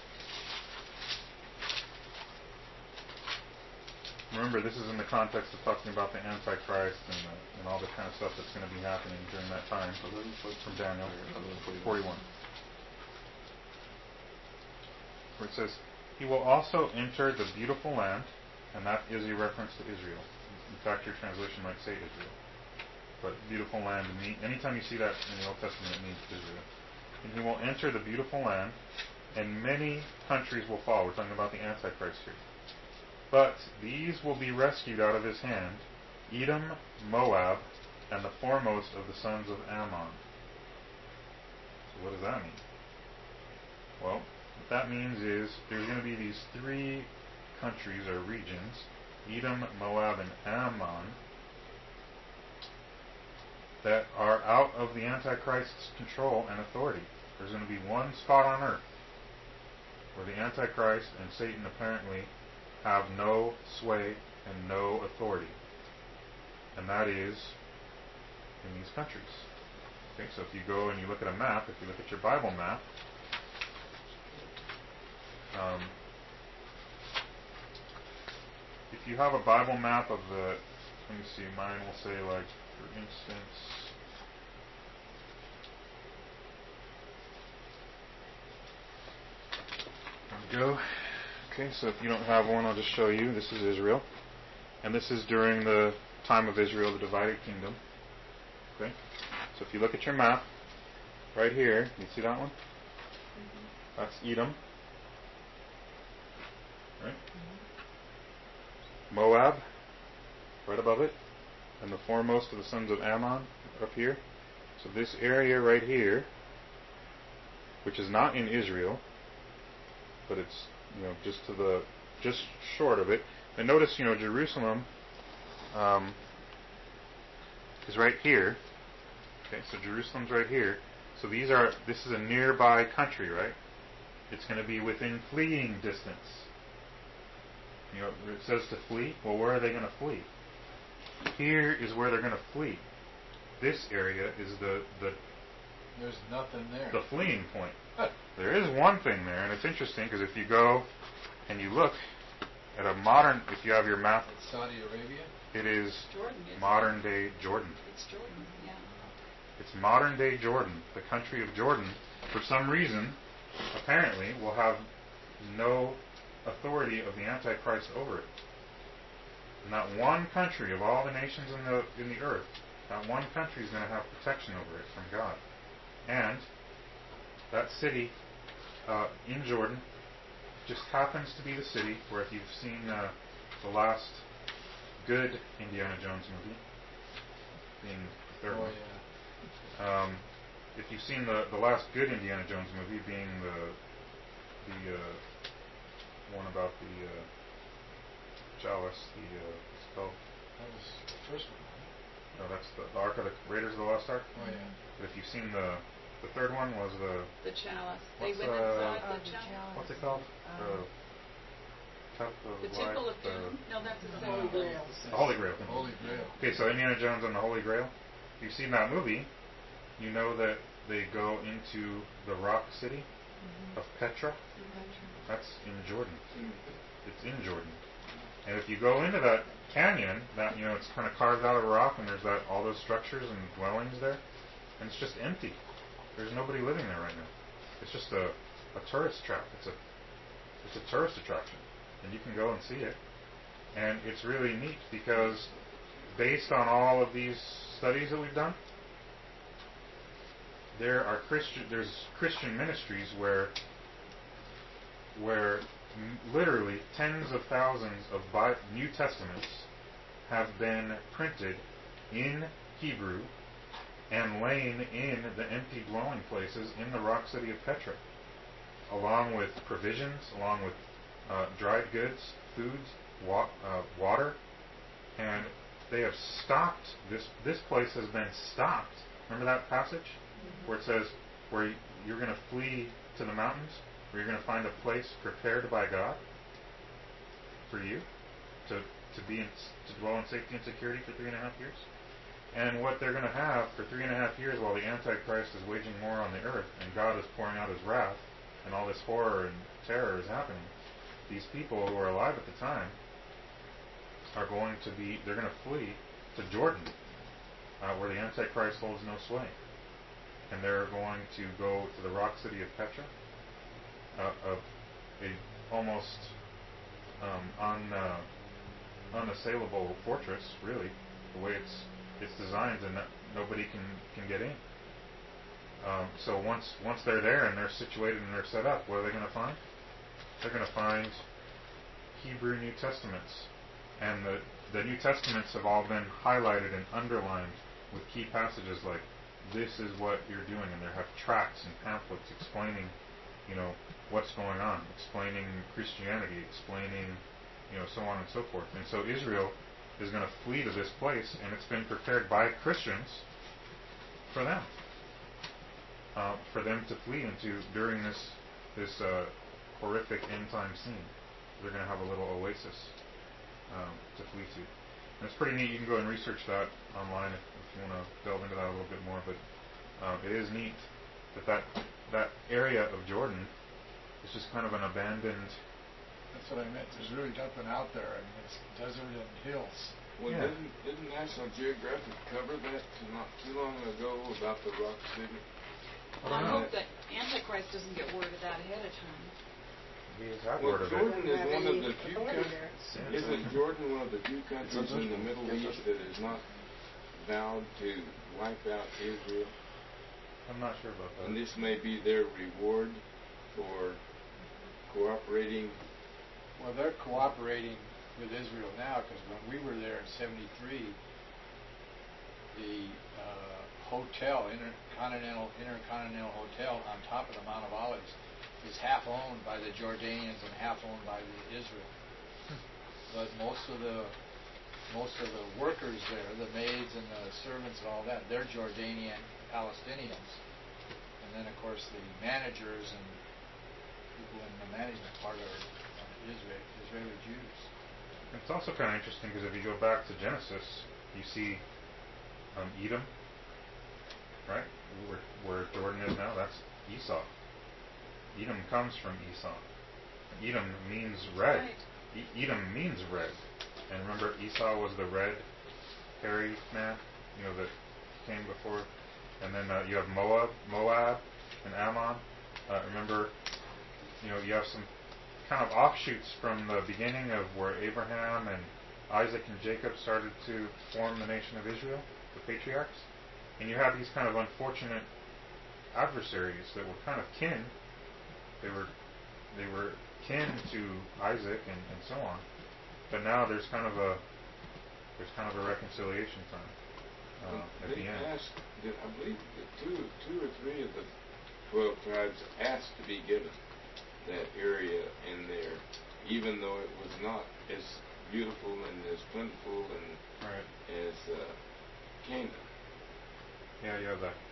remember, this is in the context of talking about the Antichrist and all the kind of stuff that's going to be happening during that time. From Daniel 11:41, where it says, he will also enter the beautiful land, and that is a reference to Israel. In fact, your translation might say Israel. But beautiful land, anytime you see that in the Old Testament, it means Israel. And he will enter the beautiful land, and many countries will fall. We're talking about the Antichrist here. But these will be rescued out of his hand, Edom, Moab, and the foremost of the sons of Ammon. So what does that mean? Well, what that means is there's going to be these three countries or regions, Edom, Moab, and Ammon, that are out of the Antichrist's control and authority. There's going to be one spot on earth where the Antichrist and Satan apparently have no sway and no authority. And that is in these countries. Okay, so if you go and you look at a map, if you look at your Bible map, if you have a Bible map of the, let me see, mine will say, like, for instance, there we go. Okay, so if you don't have one, I'll just show you. This is Israel. And this is during the time of Israel, the divided kingdom. Okay, so if you look at your map, right here, you see that one? Mm-hmm. That's Edom. Right? Mm-hmm. Moab, right above it. And the foremost of the sons of Ammon up here. So this area right here, which is not in Israel, but it's just short of it. And notice, Jerusalem is right here. Okay, so Jerusalem's right here. So this is a nearby country, right? It's going to be within fleeing distance. It says to flee. Well, where are they going to flee? Here is where they're going to flee. This area is the there's nothing there. The fleeing point. There is one thing there, and it's interesting because if you go and you look at a modern, if you have your map, it's Saudi Arabia. It is Jordan, modern day Jordan. It's Jordan, yeah. It's modern day Jordan. The country of Jordan, for some reason, apparently, will have no authority of the Antichrist over it. Not one country of all the nations in the earth, not one country is going to have protection over it from God. And that city in Jordan just happens to be the city where, if you've seen the last good Indiana Jones movie, being the third one, if you've seen the last good Indiana Jones movie, being the one about the chalice, what's it called? That was the first one. No, that's the Ark of the Raiders of the Lost Ark. Oh yeah. But if you've seen the The third one was The chalice. They What's, went and saw Oh, the chalice. what's it called? Um, The cup of The life. Temple of Doom? No, that's the Holy second Grail. The Holy Grail. Holy Grail. Okay, so Indiana Jones and the Holy Grail. If you've seen that movie, you know that they go into the rock city of Petra. That's in Jordan. It's in Jordan. And if you go into that canyon, that it's kind of carved out of rock, and there's all those structures and dwellings there, and it's just empty. There's nobody living there right now. It's just a tourist trap. It's a tourist attraction, and you can go and see it. And it's really neat because based on all of these studies that we've done, there's Christian ministries where literally tens of thousands of New Testaments have been printed in Hebrew and laying in the empty dwelling places in the rock city of Petra, along with provisions, along with dried goods, foods, water, and they have stocked this place has been stocked. Remember that passage where it says where you're going to flee to the mountains, where you're going to find a place prepared by God for you to dwell in safety and security for 3.5 years. And what they're going to have for 3.5 years while the Antichrist is waging war on the earth and God is pouring out His wrath and all this horror and terror is happening, these people who are alive at the time are going to flee to Jordan, where the Antichrist holds no sway. And they're going to go to the rock city of Petra, a almost unassailable fortress, really, the way it's designed, and nobody can get in. So once they're there and they're situated and they're set up, what are they going to find? They're going to find Hebrew New Testaments. And the New Testaments have all been highlighted and underlined with key passages like, this is what you're doing, and they have tracts and pamphlets explaining, what's going on, explaining Christianity, explaining, so on and so forth. And so Israel is going to flee to this place, and it's been prepared by Christians for them to flee into during this horrific end time scene. They're going to have a little oasis to flee to. And it's pretty neat. You can go and research that online if you want to delve into that a little bit more. But it is neat that area of Jordan is just kind of an abandoned. That's what I meant. There's really nothing out there. I mean, it's desert and hills. Well, Yeah. didn't National Geographic cover that not too long ago about the rock city? Well, I hope that Antichrist doesn't get word of that ahead of time. He has had Well, word of Jordan it. is one of the few authority countries. there. Isn't Jordan one of the few countries in the Middle East that has not vowed to wipe out Israel? I'm not sure about that. And this may be their reward for cooperating. Well, they're cooperating with Israel now because when we were there in '73, the Intercontinental Hotel on top of the Mount of Olives is half owned by the Jordanians and half owned by Israel. But most of the workers there, the maids and the servants and all that, they're Jordanian Palestinians. And then, of course, the managers and people in the management part are Israeli Jews. It's also kind of interesting because if you go back to Genesis, you see Edom, right? Where Jordan is now, that's Esau. Edom comes from Esau. Edom means red. Right. Edom means red. And remember, Esau was the red, hairy man, that came before. And then you have Moab, and Ammon. Remember, you have some kind of offshoots from the beginning of where Abraham and Isaac and Jacob started to form the nation of Israel, the patriarchs. And you have these kind of unfortunate adversaries that were kind of kin. They were kin to Isaac and so on. But now there's kind of a reconciliation time at the end. I believe that two or three of the 12 tribes asked to be given that area in there, even though it was not as beautiful and as plentiful and Right. as Canaan. Yeah, you have that.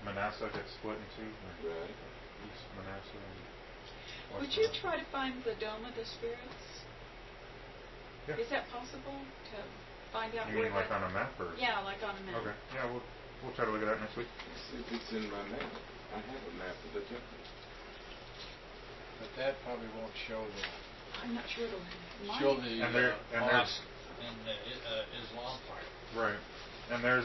Manasseh gets split in two, or Right. East Manasseh and West Would you Manasseh. try to find the Dome of the Spirits? Yeah. Is that possible to find out You where mean like that- on a map or? Yeah, like on a map. Okay. Yeah, we'll try to look at that next week. Let's see if it's in my map. I have a map of the temple. But that probably won't show the I'm not sure it'll show might. the And there- and there's- mosque and the Islam part. Right. And there's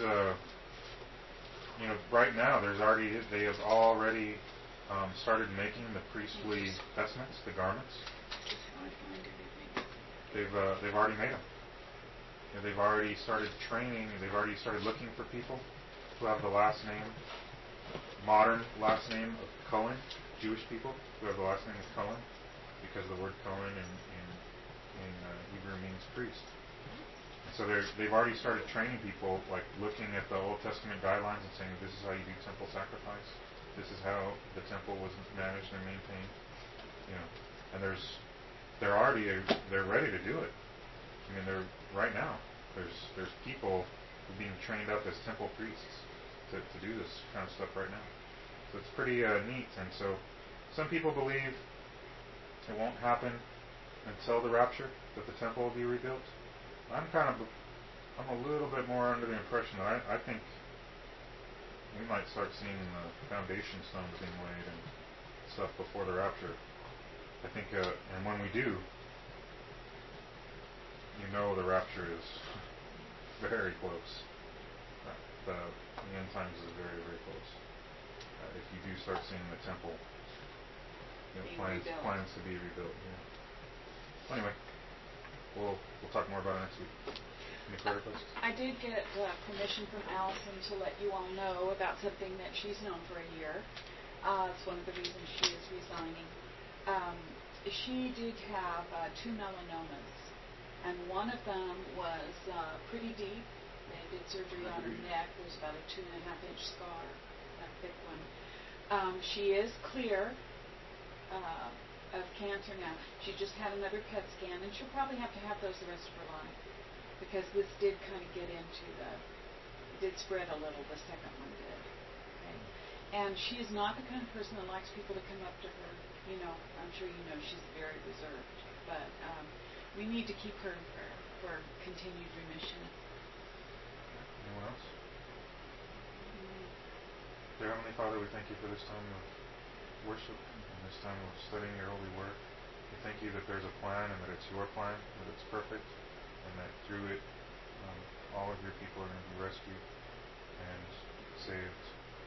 right now they have already started making the priestly vestments, the garments. Just how I find everything. They've already made them. They've already started training. They've already started looking for people who have the last name, modern last name of Cohen, Jewish people who have the last name of Cohen, because the word Cohen in Hebrew means priest. And so they've already started training people, like looking at the Old Testament guidelines and saying, this is how you do temple sacrifice. This is how the temple was managed and maintained. And they're ready to do it. I mean, right now there's people being trained up as temple priests to do this kind of stuff right now. So it's pretty neat. And so some people believe it won't happen until the rapture, that the temple will be rebuilt. I'm a little bit more under the impression that I think we might start seeing the foundation stones being laid and stuff before the rapture. I think, and when we do, the rapture is very close. The end times is very, very close. If you do start seeing the temple, plans to be rebuilt. Yeah. Anyway, we'll talk more about it next week. Any prayer requests? I did get permission from Allison to let you all know about something that she's known for a year. It's one of the reasons she is resigning. She did have 2 melanomas, and one of them was pretty deep. They did surgery on her neck. There was about a 2.5-inch scar, a thick one. She is clear of cancer now. She just had another PET scan, and she'll probably have to have those the rest of her life, because this did kind of get into did spread a little. The second one did. Okay? And she is not the kind of person that likes people to come up to her. I'm sure you know she's very reserved, but we need to keep her in prayer for continued remission. Anyone else? Dear Heavenly Father, we thank you for this time of worship and this time of studying your holy word. We thank you that there's a plan and that it's your plan, that it's perfect, and that through it all of your people are going to be rescued and saved,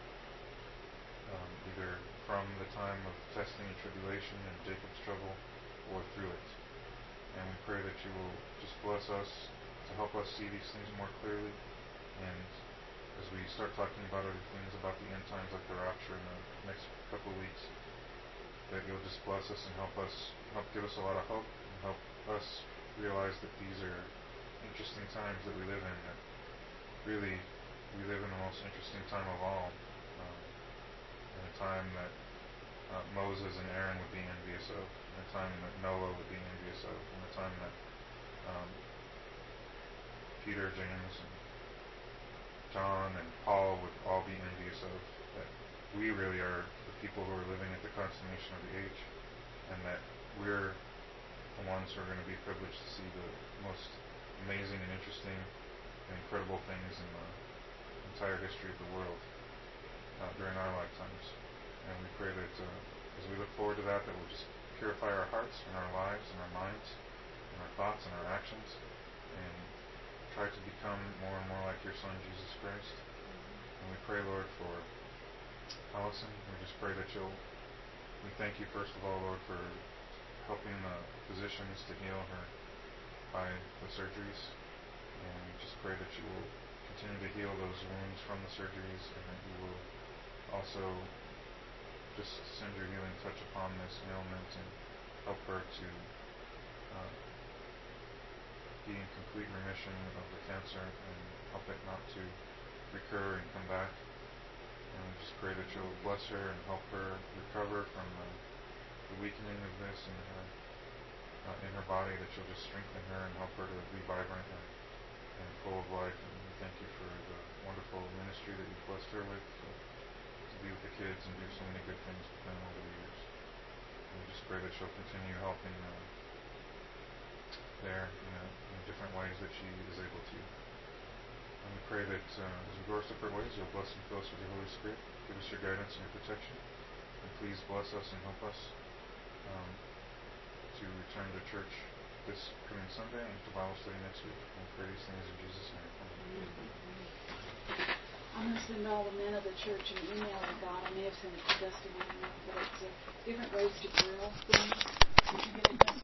either from the time of testing and tribulation and Jacob's trouble or through it. And we pray that you will just bless us to help us see these things more clearly, and as we start talking about other things about the end times, like the rapture in the next couple of weeks, that you'll just bless us and help give us a lot of hope, and help us realize that these are interesting times that we live in, that really we live in the most interesting time of all, in a time that Moses and Aaron would be envious of, in a time that Noah would be envious of, in a time that Peter, James, and John and Paul would all be envious of, that we really are the people who are living at the consummation of the age, and that we're the ones who are going to be privileged to see the most amazing and interesting and incredible things in the entire history of the world during our lifetimes. And we pray that as we look forward to that will just purify our hearts and our lives and our minds and our thoughts and our actions, and try to become more and more like your Son, Jesus Christ. And we pray, Lord, for Allison. We just pray that we thank you, first of all, Lord, for helping the physicians to heal her by the surgeries. And we just pray that you will continue to heal those wounds from the surgeries, and that you will also just send your healing touch upon this ailment and help her to be in complete remission of the cancer, and help it not to recur and come back. And we just pray that you'll bless her and help her recover from the weakening of this in her body, that you'll just strengthen her and help her to be vibrant and full of life. And we thank you for the wonderful ministry that you've blessed her with, be with the kids and do so many good things with them over the years. And we just pray that she'll continue helping there in different ways that she is able to. And we pray that as we go our separate ways, you'll bless and fill us with your Holy Spirit. Give us your guidance and your protection. And please bless us and help us to return to church this coming Sunday and to Bible study next week. And we pray these things in Jesus' name. Amen. I'm going to send all the men of the church an email to God. I may have sent it to Dustin, but it's different ways to grill things. Did you get it done?